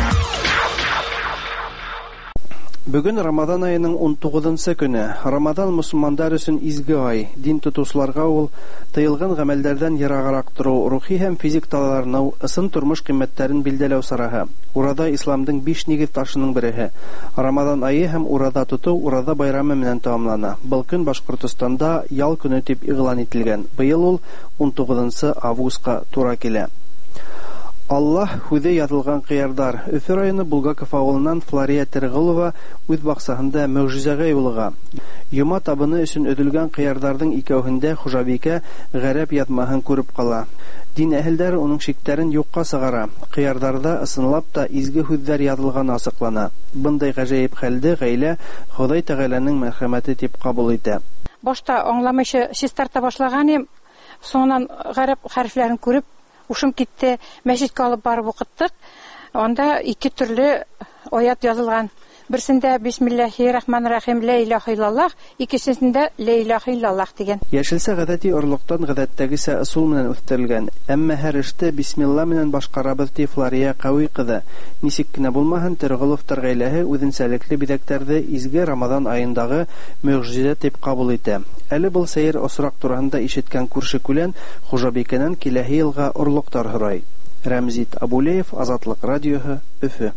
Бөгөн Рамадан айының он туғыҙынсы көне. Рамадан мусулмандар өсөн изге ай. Дин тотоусыларға ул тыйылған ғәмәлдәрҙән йырағыраҡ тороу, рухи һәм физик талаларыныу, ысын тормош ҡиммәттәрен билдәләү сараһы. Урада исламдың биш нигеҙ ташының береһе. Рамадан айы һәм урада тотоу урада байрамы менән тамамлана. Был көн Башҡортостанда ял көнө тип иғлан ителгән. Быйыл ул он туғыҙынсы августҡа тура килә. Аллаһ һүҙе яҙылған ҡыярҙар. Өфө районы Булгаков ауылынан Флория Терғылова үҙ баҡсаһында мөғжизәгә юлыға. Йома табыны өсөн өҙөлгән ҡыярҙарҙың икәүһендә хужабикә ғәрәп яҙмаһын күреп ҡала. Дин әһелдәре уның шиктәрен юҡҡа сығара. Ҡыярҙарҙа ысынлап та изге һүҙҙәр яҙылғаны асыҡлана. Бындай ғәжәйеп хәлде ғаилә Хоҙай Тәғәләнең мәрхәмәте тип ҡабул итә. Башта аңламайшы шистарта башлаған ем, соңынан ғәрәп хәрефләрен күреп, ушым китте, мәсҗидкә алып барып уҡыттыҡ. Анда ике төрлө аят язылған. Берсендә бисмиллаһир-рахманир-рахим ла илаха иллаллах, икенсендә ла илаха иллаллах дигән. Йәшелсә ғәҙәти орлоҡтан ғәҙәттәгесә ысул менән үҫтерелгән. Әммә һәр эште бисмилла менән башҡарабыҙ ти Флория Ҡәүи ҡыҙы. Нисек кенә булмаһын, Терғоловтар ғаиләһе үҙенсәлекле биҙәктәрҙе изге Рамадан айындағы мөғжизә тип ҡабул итә. Әле был сәйер осраҡ тураһында ишеткән күрше-күлән хужабикәнән киләһе йылға орлоҡтар һорай. Рәмзит Абулеев, Азатлыҡ радиоһы, Өфө.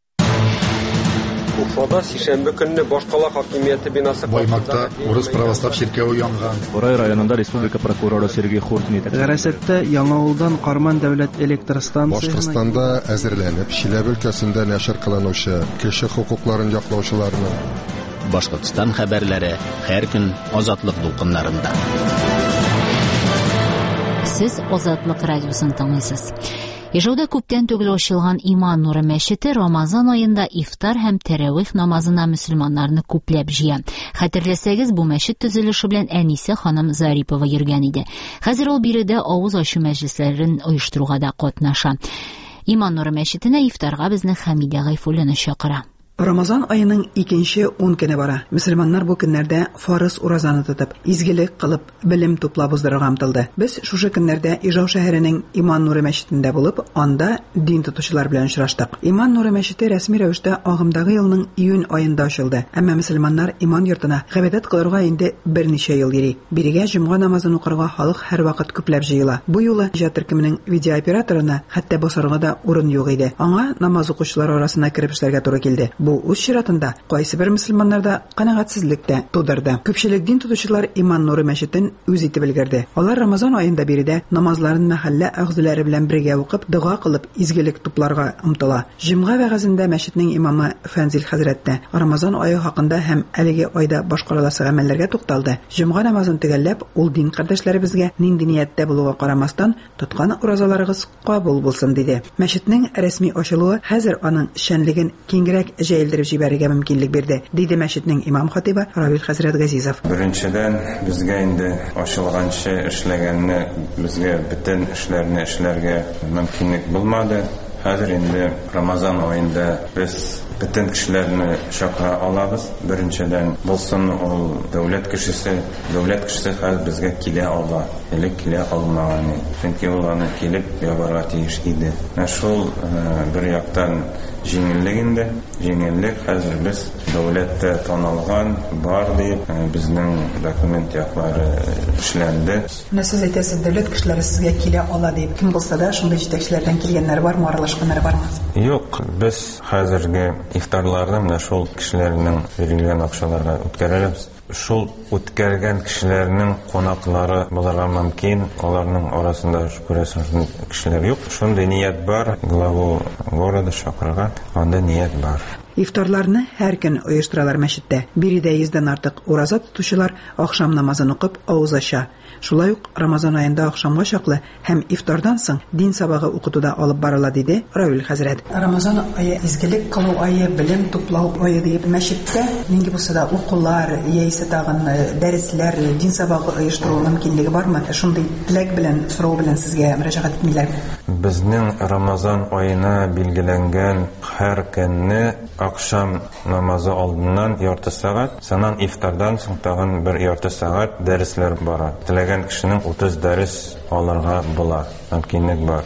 Уфада сишәмбе көнне башҡала хакимиәте бинасы Баймаҡта урыс православ ширкәүе янған. Борай районында республика прокуроры Сергей Хуртин итә. Гәрәсәттә Яңауылдан Ҡарман дәүләт электр станцияһына Башҡортостанда әзерләнеп, Чиләбе өлкәсендә нәшер ҡылыныусы кеше хоҡуҡларын яҡлаусыларны. Башҡортостан хәбәрләре һәр көн Азатлыҡ дулҡынларында. Сез Азатлыҡ радиосын тыңлайсыз. Ижауда күптән түгел ачылган Иман нуры мәчете Рамазан айында ифтар һәм тәрәвих намазына мөселманнарны күпләп җыя. Хәтерләсәгез, бу мәчет төзелеше белән Әнисе ханым Зарипова йөргән иде. Хәзер ул биредә авыз ачу мәҗлесләрен оештыруга да катнаша. Иман нуры мәчетенә ифтарга безне Хәмидә Гайфуллина чакыра. Рамазан айының икенче ун көне бара. Мөселманнар бу көннәрдә фарыз уразаны тотып, изгелек кылып, белем туплап уздырырга омтылды. Без шушы көннәрдә Ижау шәһәренең Иман нуры мәчетендә булып, анда дин тотучылар белән очраштык. Иман нуры мәчете рәсми рәвештә агымдагы елның июнь аенда ачылды. Әмма мөселманнар Иман йортына гыйбадәт кылырга инде берничә ел йөри. Бирегә җомга намазын укырга халык һәрвакыт күпләп җыела. Бу юлы иҗат төркеменең видеооператорына хәтта басарга да урын юк иде. Аңа намаз укучылар арасына кереп эшләргә туры килде. Бу үз чиратында кайсы бер мөселманнарда канәгатьсезлек тә тудырды. Күпчелек дин тотучылар Иман нуры мәчетен үз итеп өлгерде. Алар Рамазан аенда биредә намазларын мәхәллә әгъзалары белән бергә укып, дуга кылып, изгелек тупларга омтыла. Җомга вәгазендә мәчетнең имамы Фәнзил хәзрәт Рамазан ае хакында һәм әлеге айда башкарыласы гамәлләргә тукталды. Җомга намазын төгәлләп, ул дин кардәшләребезгә нинди нияттә булуга карамастан тоткан уразаларыгыз кабул булсын диде. Мәчетнең рәсми ачылуы хәзер аның шәнлеген киңрәк җәелдереп җибәрергә мөмкинлек бирде, диде мәчетнең имам хатибы Равил хәзрәт Газизов. Беренчедән безгә инде ачылганчы эшләгәнне безгә бөтен эшләрне эшләргә мөмкинлек булмады. Хәзер инде Рамазан аенда без бөтен кешеләрне чакыра алабыз. Беренчедән булсын ул дәүләт кешесе, дәүләт кешесе хәзер безгә килә ала. Элек килә алмаган. Чөнки ул аны килеп ябарга тиеш иде. Менә шул бер яктан җиңеллек инде. Җиңеллек хәзер без дәүләттә танылган бар дип безнең документ яклары эшләнде. Менә сез әйтәсез, дәүләт кешеләре сезгә килә ала дип. Кем булса да шундый җитәкчеләрдән килгәннәр бармы, аралашканнар бармы? Юк, без хәзерге ифтарларны менә шул кешеләрнең бирелгән акчаларга үткәрәбез. Шул үткәргән кешеләрнең кунаклары булырга мөмкин. Аларның арасында күрәсен кешеләр юк. Шундый ният бар, главу города чакырга, анда ният бар. Ифтарларны һәр көн оештыралар мәчеттә. Биредә йөздән артык ураза тотучылар ахшам намазын укып авыз ача. Шулай ук Рамазан аенда ахшамга чаклы һәм ифтардан соң дин сабагы укытуда алып барыла, диде Равил хәзрәт. Рамазан ае изгелек кылу ае, белем туплау ае дип мәчеттә нинди булса да укулар, яисә тагын дәресләр, дин сабагы оештыру мөмкинлеге бармы? Шундый теләк белән, сорау белән сезгә мөрәҗәгать итмиләрме? Безнең Рамазан аена билгеләнгән һәр көнне акшам намазы алдыннан ярты сәгать, санан ифтардан соң тагын бер ярты сәгать дәресләр бара. Теләгән кешенең утыз дәрес алырга була, мөмкинлек бар.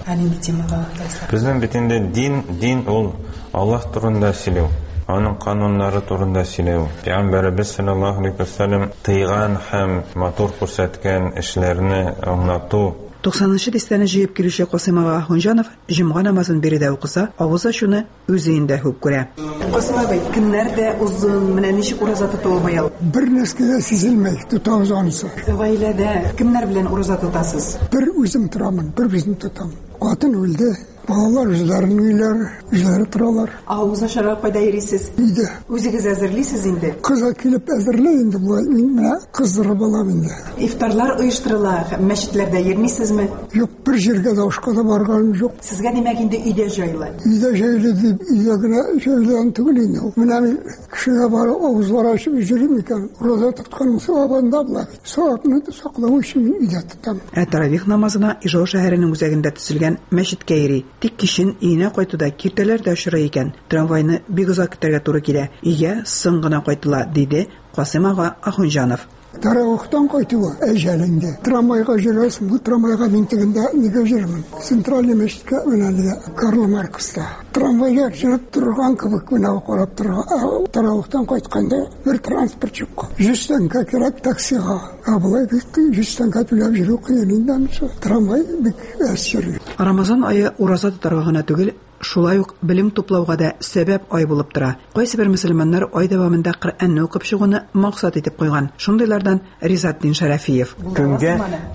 Безнең бит инде дин, дин ул Аллаһ турында сөйләү, аның кануннары турында сөйләү. Пәйгамбәрбез саллаллаһу алейхи ва саллям тыйган һәм матур күрсәткән эшләрне аңлату. туксанынчы дистәне җыеп килүче Касыйм ага Ахунҗанов җомга намазын биредә укыса, авыз ачуны үзе инде хуп күрә. Касыйм абый, көннәрдә узын, менә ничек ураза тотуы быел? Бер нәрсә сизелмәй, тотабыз анысы. Гаиләдә кемнәр белән ураза тотасыз? Бер үзем торамын, бер безне тотам. Катын үлде. Балалар үзләренең өйләре, үзләре торалар. Авыз ачарга кайда йөрисез? Өйдә. Үзегез әзерлисез инде? Кызга килеп әзерләй инде бу. Менә кыздыры балам инде. Ифтарлар оештырыла, мәчетләрдә йөрмисезме? Юк, бер җиргә дә ушка да барганым юк. Сезгә димәк инде өйдә җайлы. Өйдә җайлы дип, өйдә генә җайлы түгел инде. Менә мин кешегә барып авызлар ачып йөрим икән. Роза тоткан савабында була. Савабны саклау өчен өйдә тотам. Таравих намазына Ижау шәһәренең үзәгендә төзелгән мәчеткә йөри. Тик кичен өенә кайтуда киртәләр дә очрый икән. Трамвайны бик озак көтәргә туры килә. Өйгә соң гына кайтыла, диде Касыйм ага Ахунҗанов. Таравихтан кайтуы әҗәлендә. Трамвайга җөрәсем, бу трамвайга мин тегендә нигә җөрмәм. Центральный мәчеткә менә Карл Маркста. Трамвайга җөреп торган кебек менә карап торган. Таравихтан кайтканда бер транспорт юк. Жүз кирәк таксига. Абылай бик жүз түләп йөрү кыен инде. Трамвай бик әсер. Рамазан ае ураза тотарга гына түгел, шулай ук белем туплауга да сәбәп ай булып тора. Кайсы бер мөселманнар ай дәвамында Коръәнне укып чыгуны максат итеп куйган. Шундыйлардан Ризатдин Шәрәфиев. Көнгә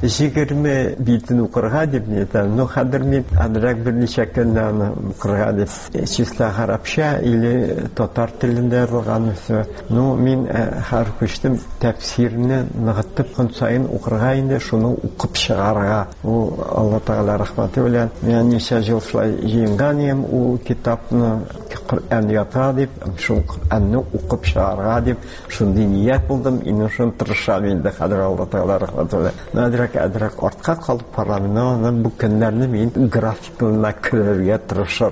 егерме битен укырга дип әйтәм. Ну хәзер мин адрак берничә көннән укырга дип чисто гарапча или татар телендә язылган. Ну мин һәр көчтем тәфсирне ныгытып көн сайын укырга инде, шуны укып чыгарга. У Алла Тәгалә рәхмәте белән мен ничә ел шулай җиңгән у китапны Коръән ята дип, шул Коръәнне укып чыгарга дип, шундый ният булдым, инде шун тырышам инде хәзер Алла Тәгалә рәхмәте. Надрак адрак артка калып парламентны бу көннәрне мин графикына кертергә тырышырмын инде.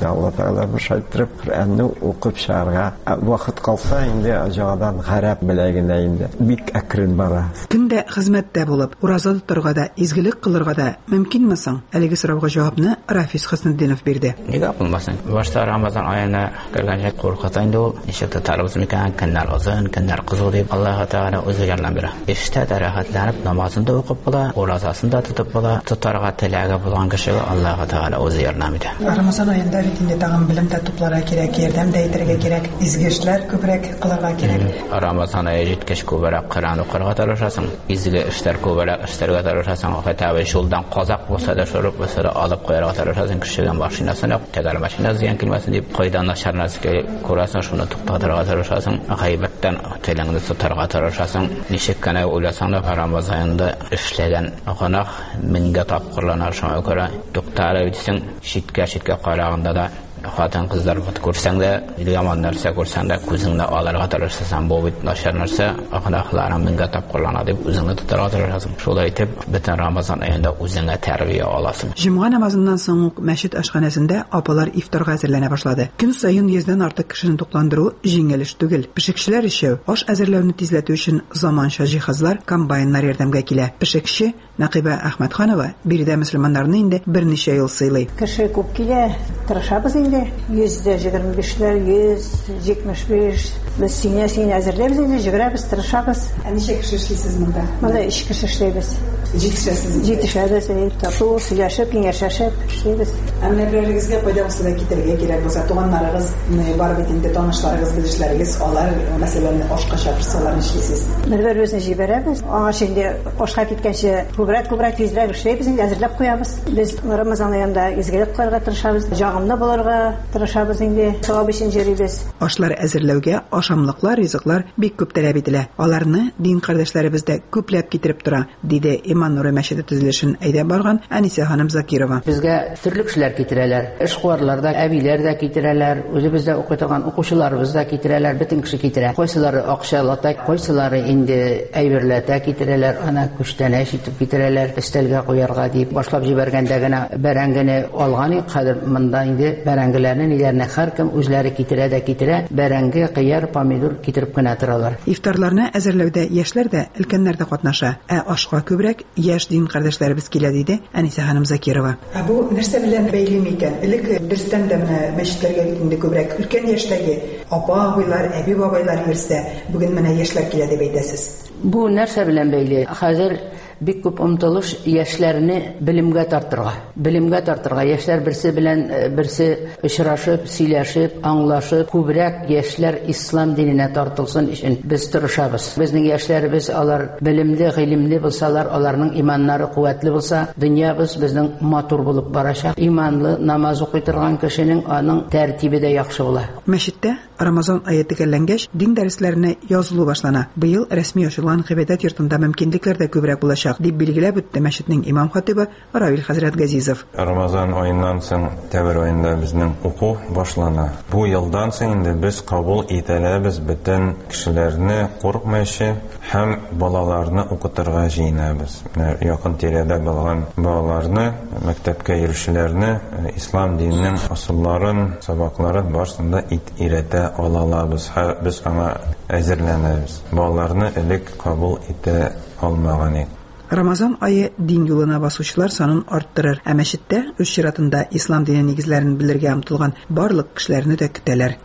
инде Алла Тәгалә бушайтырып Коръәнне укып чыгарга вакыт калса инде ажагадан гарәп беләгенә инде бик әкрен бара. Көндә хезмәттә булып, ураза тотарга да, изгелек кылырга да мөмкинме соң? Әлеге сорауга җавапны Рафис Хөснетдинов бирде. Нигә булмасын? Башта Рамазан аена кергәнчә куркыта инде ул. Ничек тотарбыз микән? Көннәр озын, көннәр кызу дип Аллаһ Тәгалә үзе ярдәм бирә. Эштә дә рәхәтләнеп намазын да укып була, уразасын да тотып була. Тотарга теләге булган кешегә Аллаһ Тәгалә үзе ярдәм итә. Рамазан аенда бит инде тагын белем дә тупларга кирәк, ярдәм дә итәргә кирәк, изге эшләр күбрәк кылырга кирәк. Рамазан ае җиткәч күбрәк Коръән укырга тырышасың, изге эшләр күбрәк эшләргә тырышасың. Хәтта шулдан казак булса да, шуруп булса да алып куярга тырышасың. Кешегә машинасына тәгәр машина зыян килмәсен дип, кайдан начар нәрсәгә күрәсең, шуны туктатырга тырышасың. Гайбәттән телеңне тотарга тырышасың. Ничек кенә уйласаң да Рамазан аенда эшләгән гынах меңгә тапкырлана шуңа күрә туктары дисең, шиткә-шиткә караганда да хатын кызлар бит күрсәң дә, яман нәрсә күрсәң дә күзеңне алырга тырышасың. Бу бит начар нәрсә, гынахларың меңгә тапкырлана дип үзеңне тотарга тырышасың. Шулай итеп, бөтен Рамазан аенда үзеңә тәрбия аласың. Җомга намазыннан соң ук мәчет ашханәсендә апалар ифтарга әзерләнә башлады. Көн саен йөздән артык кешене тукландыру җиңел эш түгел. Пешекчеләр өчен аш әзерләүне тизләтү өчен заманча җиһазлар, комбайннар ярдәмгә килә. Пешекче Нәкыйбә Әхмәтханова биредә мөселманнарны инде берничә ел сыйлый. Кеше күп килә, тырышабыз инде. йөз егерме бишләр, йөз җитмеш биш. Без сине-сине әзерләбез инде, җигрәбез, тырышабыз. Ә ничә кеше эшлисез монда? Монда өч кеше эшләбез. Җитешәсез. Җитешәбез, тату, сөйләшеп, киңәшәшеп эшләбез. Әммәләрегезгә файдасы да китәргә кирәк булса, туганнарыгыз, бар бит инде танышларыгыз, белешләрегез, алар мәсьәләне ашка чакырсалар эшлисез. Без үзне җибәрәбез. Аңа инде ашка киткәнче күбрәк-күбрәк тизрәк эшләбез, инде әзерләп куябыз. Без Рамазан аенда изгелек кылырга тырышабыз, җагымлы булырга тырышабыз инде. Савап өчен җөрибез. Ашлар әзерләүгә ашамлыклар, ризыклар бик күп таләп ителә. Аларны дин кардәшләребез дә күпләп китереп тора, диде Иман Нуры мәчете төзелешен әйдә барган Әнисә ханым Закирова. Безгә төрле кешеләр китерәләр. Эшкуарлар да, әбиләр дә китерәләр, үзебездә укый торган укучыларыбыз да китерәләр, бөтен кеше китерә. Кайсылары акчалата, кайсылары инде әйберләтә китерәләр, ана күчтәнәш итеп китерәләр, өстәлгә куярга дип. Башлап җибәргәндә генә бәрәңгене алган иде, хәзер монда инде бәрәңгеләрне ниләрне һәркем үзләре китерә дә китерә. Бәрәңге, кыяр, помидор китереп кенә торалар. Ифтарларны әзерләүдә яшьләр дә, өлкәннәр дә катнаша. Ә ашка күбрәк яшь дин кардәшләребез килә, диде Әнисә ханым Закирова. Ә бу нәрсә белән бәйле микән? Элек дөрестән дә менә мәчетләргә инде күбрәк өлкән яшьтәге апа-абыйлар, әби-бабайлар йөрсә, бүген менә яшьләр килә дип әйтәсез. Бу нәрсә белән бәйле? Хәзер бик күп омтылыш яшьләрне белемгә тартырга. Белемгә тартырга яшьләр берсе белән берсе очрашып, сөйләшеп, аңлашып, күбрәк яшьләр ислам диненә тартылсын өчен без тырышабыз. Безнең яшьләребез алар белемле, гыйлемле булсалар, аларның иманнары куәтле булса, дөньябыз безнең матур булып барачак. Иманлы, намаз укый торган кешенең аның тәртибе дә яхшы була. Мәчеттә Рамазан ае төгәлләнгәч, дин дәресләренә язылу башлана. Быел рәсми ачылган гыйбадәт йортында мөмкинлекләр дә күбрәк булачак, дип билгеләп үтте мәчетнең имам хатибы Равил хәзрәт Газизов. Рамазан аеннан соң тәвер аенда безнең уку башлана. Бу елдан соң инде без кабул итәләбез бөтен кешеләрне курыкмыйча һәм балаларны укытырга җыенабыз. Якын тирәдә булган балаларны, мәктәпкә йөрүчеләрне ислам диненең асылларын, сабакларын барсында өйрәтә алабыз. Без аңа әзерләнәбез. Балаларны элек кабул итә алмаган идек. Рамазан ае дин юлына басучылар санын арттырыр. Ә мәчеттә үз чиратында ислам дине нигезләрен белергә омтылган барлык кешеләрне дә көтәләр.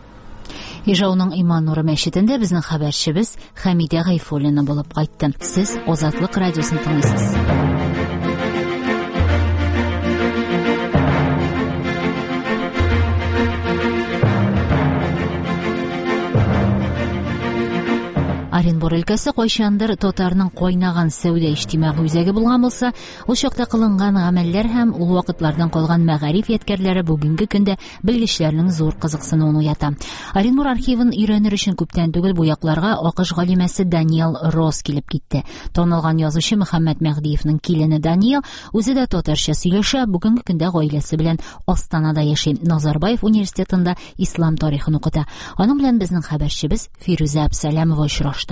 Ижауның Иман Нуры мәчетендә безнең хәбәрчебез Хәмидә Гайфуллина булып кайтты. Сез Азатлык радиосын тыңлыйсыз. Оренбур өлкәсе кайчандыр татарның кайнаган сәүдә иҗтимагый үзәге булган булса, ул чакта кылынган гамәлләр һәм ул вакытлардан калган мәгариф яткәрләре бүгенге көндә белгечләрнең зур кызыксынуын уята. Оренбур архивын өйрәнер өчен күптән түгел бу якларга акыш галимәсе Даниэл Росс килеп китте. Танылган язучы Мөхәммәд Мәгъдиевнең килене Даниэл үзе дә татарча сөйләшә, бүгенге көндә гаиләсе белән Астанада яши. Назарбаев университетында ислам тарихын укыта. Аның белән безнең хәбәрчебез Фирүзә Абсалямова очрашты.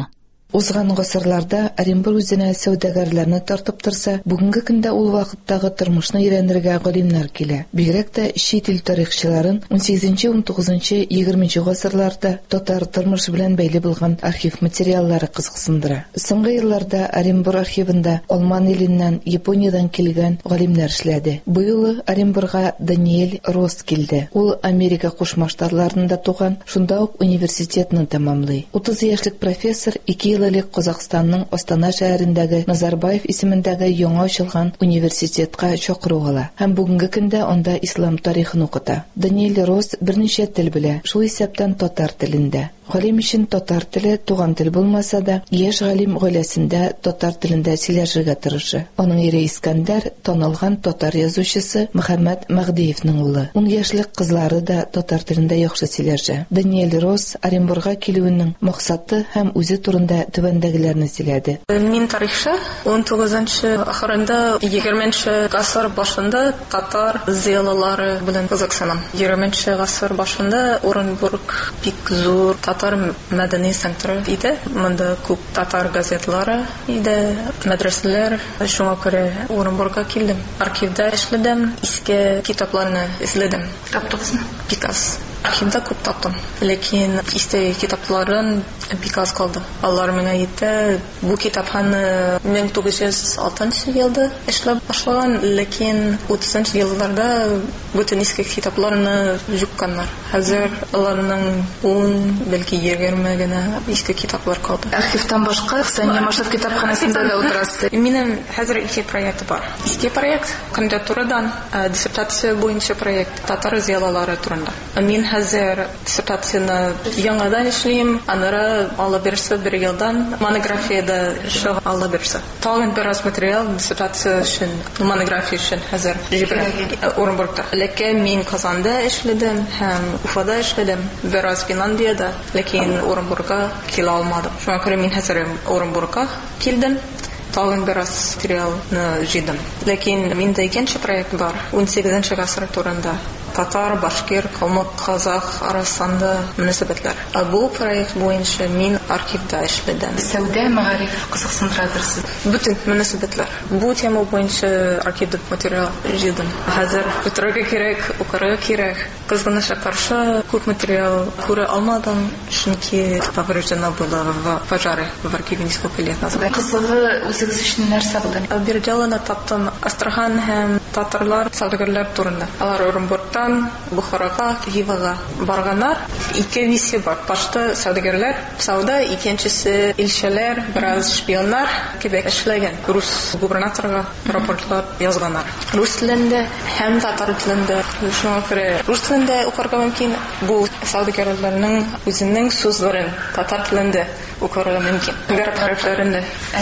Узган гасырларда Оренбур үзенә сәүдәгәрләрне тартып торса, бүгенге көндә ул вакыттагы тормышны өйрәнергә галимнәр килә. Бигрәк тә чит ил тарихчыларын ун сигезенче, ун тугызынчы, егерменче гасырларда татар тормышы белән бәйле булган архив материаллары кызыксындыра. Соңгы елларда Оренбур архивында Алман иленнән, Япониядән килгән галимнәр эшләде. Быел Оренбурга Даниэль Рост килде. Ул Америка Кушма Штатларында туган, шунда ук университетны тәмамлый. утыз яшьлек профессор ике ел элек Казакъстанның Астана шәһәрендәге Назарбаев исемендәге яңа ачылган университетка чакыру ала һәм бүгенге көндә анда ислам тарихын укыта. Даниэль Рост берничә тел белә, шул исәптән татар телендә. Галим өчен татар теле туган тел булмаса да, яшь галим гаиләсендә татар телендә сөйләшергә тырыша. Аның ире Искәндәр танылган татар язучысы Мөхәммәд Мәгдиевнең улы. ун яшьлек кызлары да татар телендә яхшы сөйләшә. Даниэль Рост Оренбурга килүенең максаты һәм үзе турында түбәндәгеләрне сөйләде. Мин тарихчы, ун тугызынчы ахырында, егерменче гасыр башында татар зыялылары белән кызыксынам. егерменче гасыр башында Оренбург бик зур татар мәдәни центры иде. Монда күп татар газетлары иде, мәдрәсәләр. Шуңа күрә Оренбургка килдем. Архивда эшләдем, иске китапларны эзләдем. Таптыгызмы? Бик аз. Архивда күп таптым. Ләкин исте китапларын бик аз калды. Алар миңа әйтте, бу китапханә мең тугыз йөз алтынчы елда эшләп башлаган, ләкин утызынчы елларда бүтән иске китапларны җукканнар. Хәзер аларның ун, бәлки егерме генә иске китаплар калды. Архивтан башка Сәния Машат китапханәсендә дә утырасыз. Минем хәзер ике проект бар. Иске проект кандидатурадан диссертация буенча проект татар зыялылары турында. Мин хәзер диссертацияны яңадан эшлим, аннары алып берсе бер елдан монографиядә чыга алып берсе. Тагын бераз материал диссертация өчен, монография өчен хәзер җибәрә Оренбургта. Ләкин мин Казанда эшләдем һәм Уфада эшләдем, бераз Финляндиядә, ләкин Оренбургка килә алмадым. Шуңа күрә мин хәзер Оренбургка килдем. Тагын бераз материалны җыйдым. Ләкин миндә икенче проект бар, ун сигезенче гасыр турында. Татар, башкир, калмык, казах арасында мөнәсәбәтләр. Бу проект буенча мин архивда эшләдем. Сәүдә, мәгариф кызыксындырадыр. Бүтән мөнәсәбәтләр. Бу тема буенча архивда материал җыйдым. Хәзер үтерергә кирәк, укырга кирәк. Кызганычка каршы күп материал күрә алмадым, чөнки повреждена была в пожаре в архиве несколько лет назад. Кызыгы үзегез өчен нәрсә булды? Бер җаланы таптым. Астрахан һәм татарлар сәүдәгәрләр турында. Алар Оренбургтан Бухарага, Хивага барганнар. Ике висе бар. Башта сәүдәгәрләр, сауда, икенчесе илчеләр, бераз шпионнар кебек эшләгән. Рус губернаторга рапортлар язганнар. Рус телендә һәм татар телендә. Шуңа күрә рус телендә укырга мөмкин. Бу сәүдәгәрләрнең үзенең сүзләрен татар телендә укырга мөмкин. Гарәп хәрефләрендә.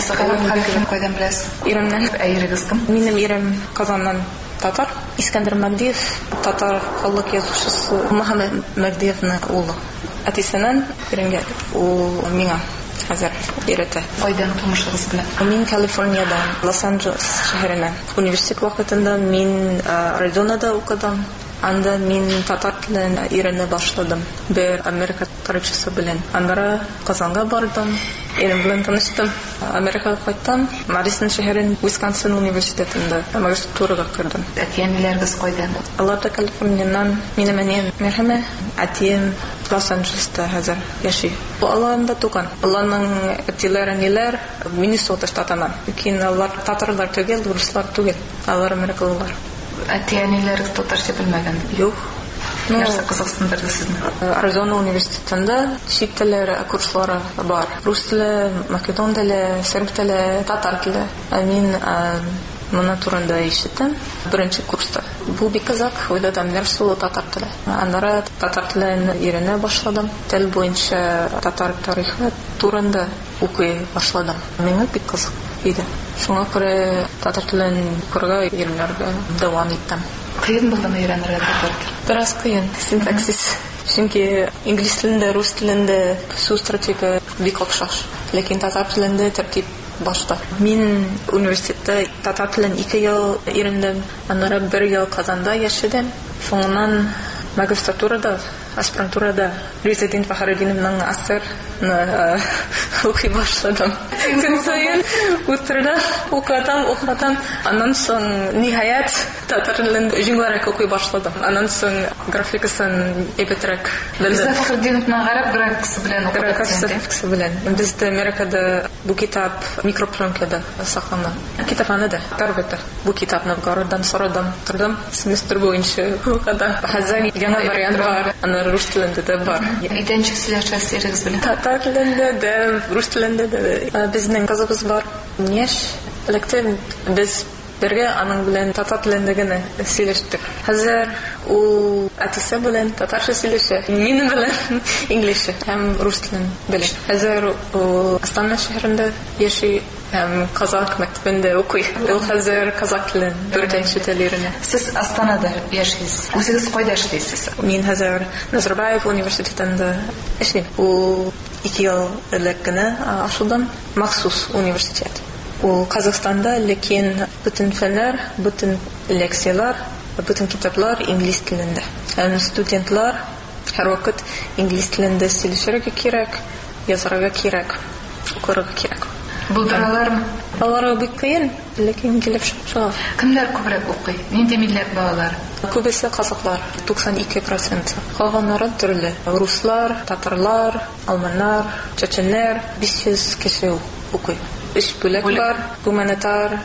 Әсәгәр кайдан беләсез? Ираннан. Әйрегез кем? Минем ирем Казаннан. Татар. Искәндәр Мәгдиев, татар халык язучысы Мөхәммәд Мәгдиевның улы. Әтисеннән иренгә ул миңа хәзер өйрәтә. Кайдан тумышыгыз белән? Мин Калифорниядән, Лос-Анджелес шәһәреннән. Университет вакытында мин Аризонада укыдым. Анда мин татар телен өйрәнә башладым. Бер Америка тарихчысы белән. Анда Казанга бардым. Ирем белән таныштым. Америкага кайттым. Madison шәһәрен Уисконсин университетында магистратурага кирдем. Әтиәниләргез кайдан? Алар да Калифорнияннан. Минем әнием Мәрхәмә, әтием Лос-Анджелеста хәзер яши. Аларда туган. Аларның әтиләре ниләр Миннесота штатыннан. Ләкин алар татарлар түгел, руслар түгел. Алар америкалылар. Әтиәниләргез татарча белмәгән? Юк. Нәрсә кызыксындырды сезне? Аризона университетында чит телләре курслары бар. Рус теле, македон теле, серб теле, татар теле. Мин моны турында ишеттем беренче курста. Бу бик кызык, уйладым, нәрсә ул татар теле. Аннары татар телен өйрәнә башладым. Тел буенча татар тарихы турында укый башладым. Миңа бик кызык иде. Шуңа күрә татар телен укырга өйрәнергә дәвам иттем. Кыен булдымы өйрәнергә татар телен? Бераз кыен, синтаксис. Чөнки инглиз телендә, рус телендә сүз тәртибе бик охшаш. Ләкин татар телендә тәртип башта. Мин университетта татар телен ике ел өйрәндем. Аннары бер ел Казанда яшәдем. Соңыннан магистратурада аспирантурада Резидин Фахриддиновның асырны укый башладым. Көн сайын утырда укытам, укытам. Аннан соң ниһаят татар телендә җиңләрәк укый башладым. Аннан соң графикасын әйбәтрәк белдем. Фахриддиновның гарәп графикасы белән графикасы белән. Бездә Америкада бу китап микропленкада саклана. Китапханәдә Гарвардта бу китапны Гарварддан сорадым. Тордым семестр буенча укыдым. Хәзер яңа вариант бар. Аны рус телендә дә бар. Идәнче сөйләшәсез белән. Татар телендә дә, рус телендә дә. Безнең кызыбыз бар. Яшь электив без бергә аның белән татар телендә генә сөйләштек. Хәзер ул әтисе белән татарча сөйләшә. Минем белән инглишчә һәм рус телен белә. Хәзер ул Астана шәһәрендә яши һәм казак мәктәбендә укый. Ул хәзер казак телен дүртенче телләренә. Сез Астанада яшисез. Үзегез кайда эшлисез? Мин хәзер Назарбаев университетында эшлим. Ул ике ел элек кенә ачылган махсус университет. Ул Казахстанда, ләкин бөтен фәннәр, бөтен лекциялар, бөтен китаплар инглиз телендә. Һәм студентлар һәрвакыт инглиз телендә сөйләшергә кирәк, язарга кирәк, укырга кирәк. Булдыралармы? Алар бик кыен, ләкин килеп чыга. Кемнәр күбрәк укый? Нинди милләт балалар? Күбесе казаклар, туксан ике процент. Калганнары төрле. Руслар, татарлар, алманнар, чеченнәр, биш йөз кеше укый. Өч бүлек бар, гуманитар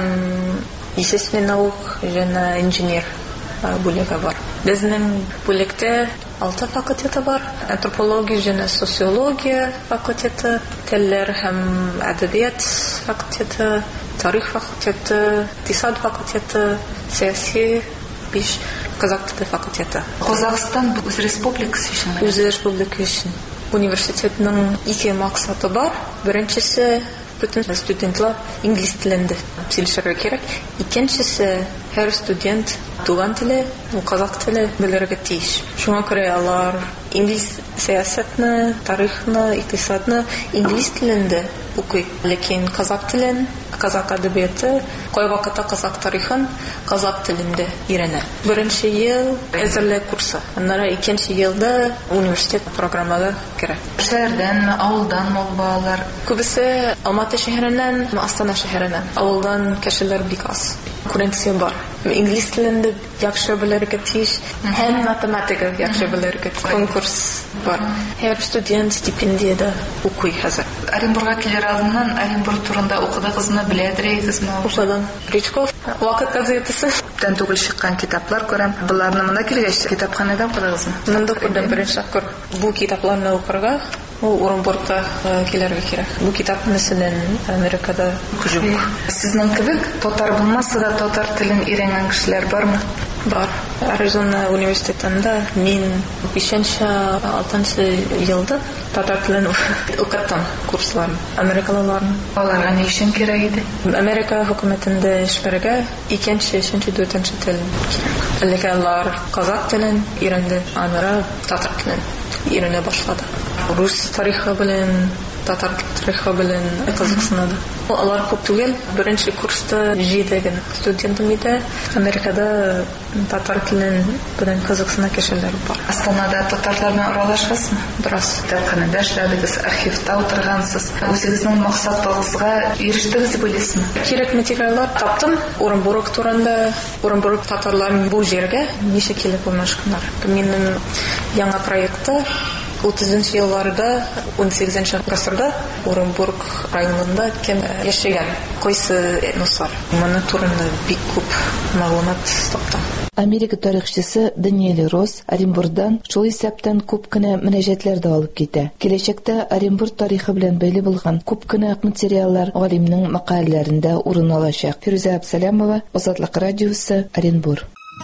һәм естественный наук җәна инженер бүлеге бар. Безнең бүлектә алты факультеты бар. Антропология җәна социология факультеты, телләр һәм әдәбият факультеты, тарих факультеты, икътисад факультеты, сәяси биш казак теле факультеты. Казакстан үз республикасы өчен. Үз республика өчен. Университетның ике максаты бар. Беренчесе бөтен студентлар инглиз телендә сөйләшергә кирәк. Икенчесе һәр студент туган теле, казак теле белергә тиеш. Шуңа күрә алар инглиз сәясәтне, тарихны, икътисадны инглиз телендә укый. Ләкин казак телен, казак әдәбияты, кай вакытта казак тарихын казак телендә өйрәнә. Беренче ел әзерлек курсы. Аннары икенче елда университет программалары керә. Шәһәрдән, авылдан балалар. Күбесе Алматы шәһәреннән, Астана шәһәреннән. Авылдан кешеләр бик аз. Конкуренция бар. Инглиз телендә яхшы белергә тиеш, һәм математика яхшы белергә. Конкурс бар. Һәр студент стипендияда укый хәзер. Оренбургга килер алдыннан Оренбург турында укыдыгызмы, беләдерегезме? Укыдым. Ричков, Вакыт газетасы. Тән түгел чыккан китаплар күрәм. Буларны монда килгәч китапханәдә укыдыгызмы? Монда укыдым беренче кур. Бу китапларны укырга ул Оренбургка килергә кирәк. Бу китап мәсәлән Америкада юк. Сезнең кебек татар булмаса да татар телен өйрәнгән кешеләр бармы? Бар. Аризона университетында мин бишенче алтынчы елда татар телен укыттым курсларны. Америкалыларны. Аларга ни өчен кирәк иде? Америка хөкүмәтендә эшләргә икенче, өченче, дүртенче тел кирәк. Ләкин алар казак телен өйрәнде, аннары татар телен өйрәнә башлады. Рус тарихы белән, татар тарихы белән кызыксынады. Алар күп түгел, беренче курста җиде генә студентым иде. Америкада татар телен белән кызыксына кешеләр бар. Астанада татарларны аралашасызмы? Бераз. Китапханәдә эшләдегез, архивта утыргансыз. Үзегезнең максатыгызга ирештегез дип уйлыйсызмы? Кирәк материаллар таптым. Оренбург турында, Оренбург татарларын бу җиргә ничек килеп урнашканнар. Минем яңа проектта утызынчы елларда, он сигезенче гасырда Оренбург районында кем яшәгән, кайсы этнослар. Моны турында бик күп мәгълүмат таптым. Америка тарихчысы Даниэль Росс Оренбургдан шул исәптән күп кенә мөнәҗәтләр дә алып китә. Киләчәктә Оренбург тарихы белән бәйле булган күп кенә материаллар галимнең мәкаләләрендә урын алачак. Фирүзә Абсалямова, Азатлык радиосы, Оренбург.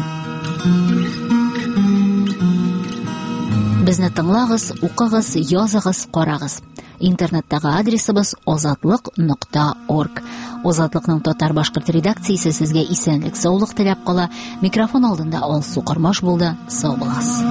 Безне тыңлагыз, укыгыз, языгыз, карагыз. Интернеттагы адресыбыз азатлык нокта орг. Азатлыкның татар-башкорт редакциясе сезгә исәнлек, саулык теләп кала. Микрофон алдында Алсу Кармаш булды. Сау булыгыз.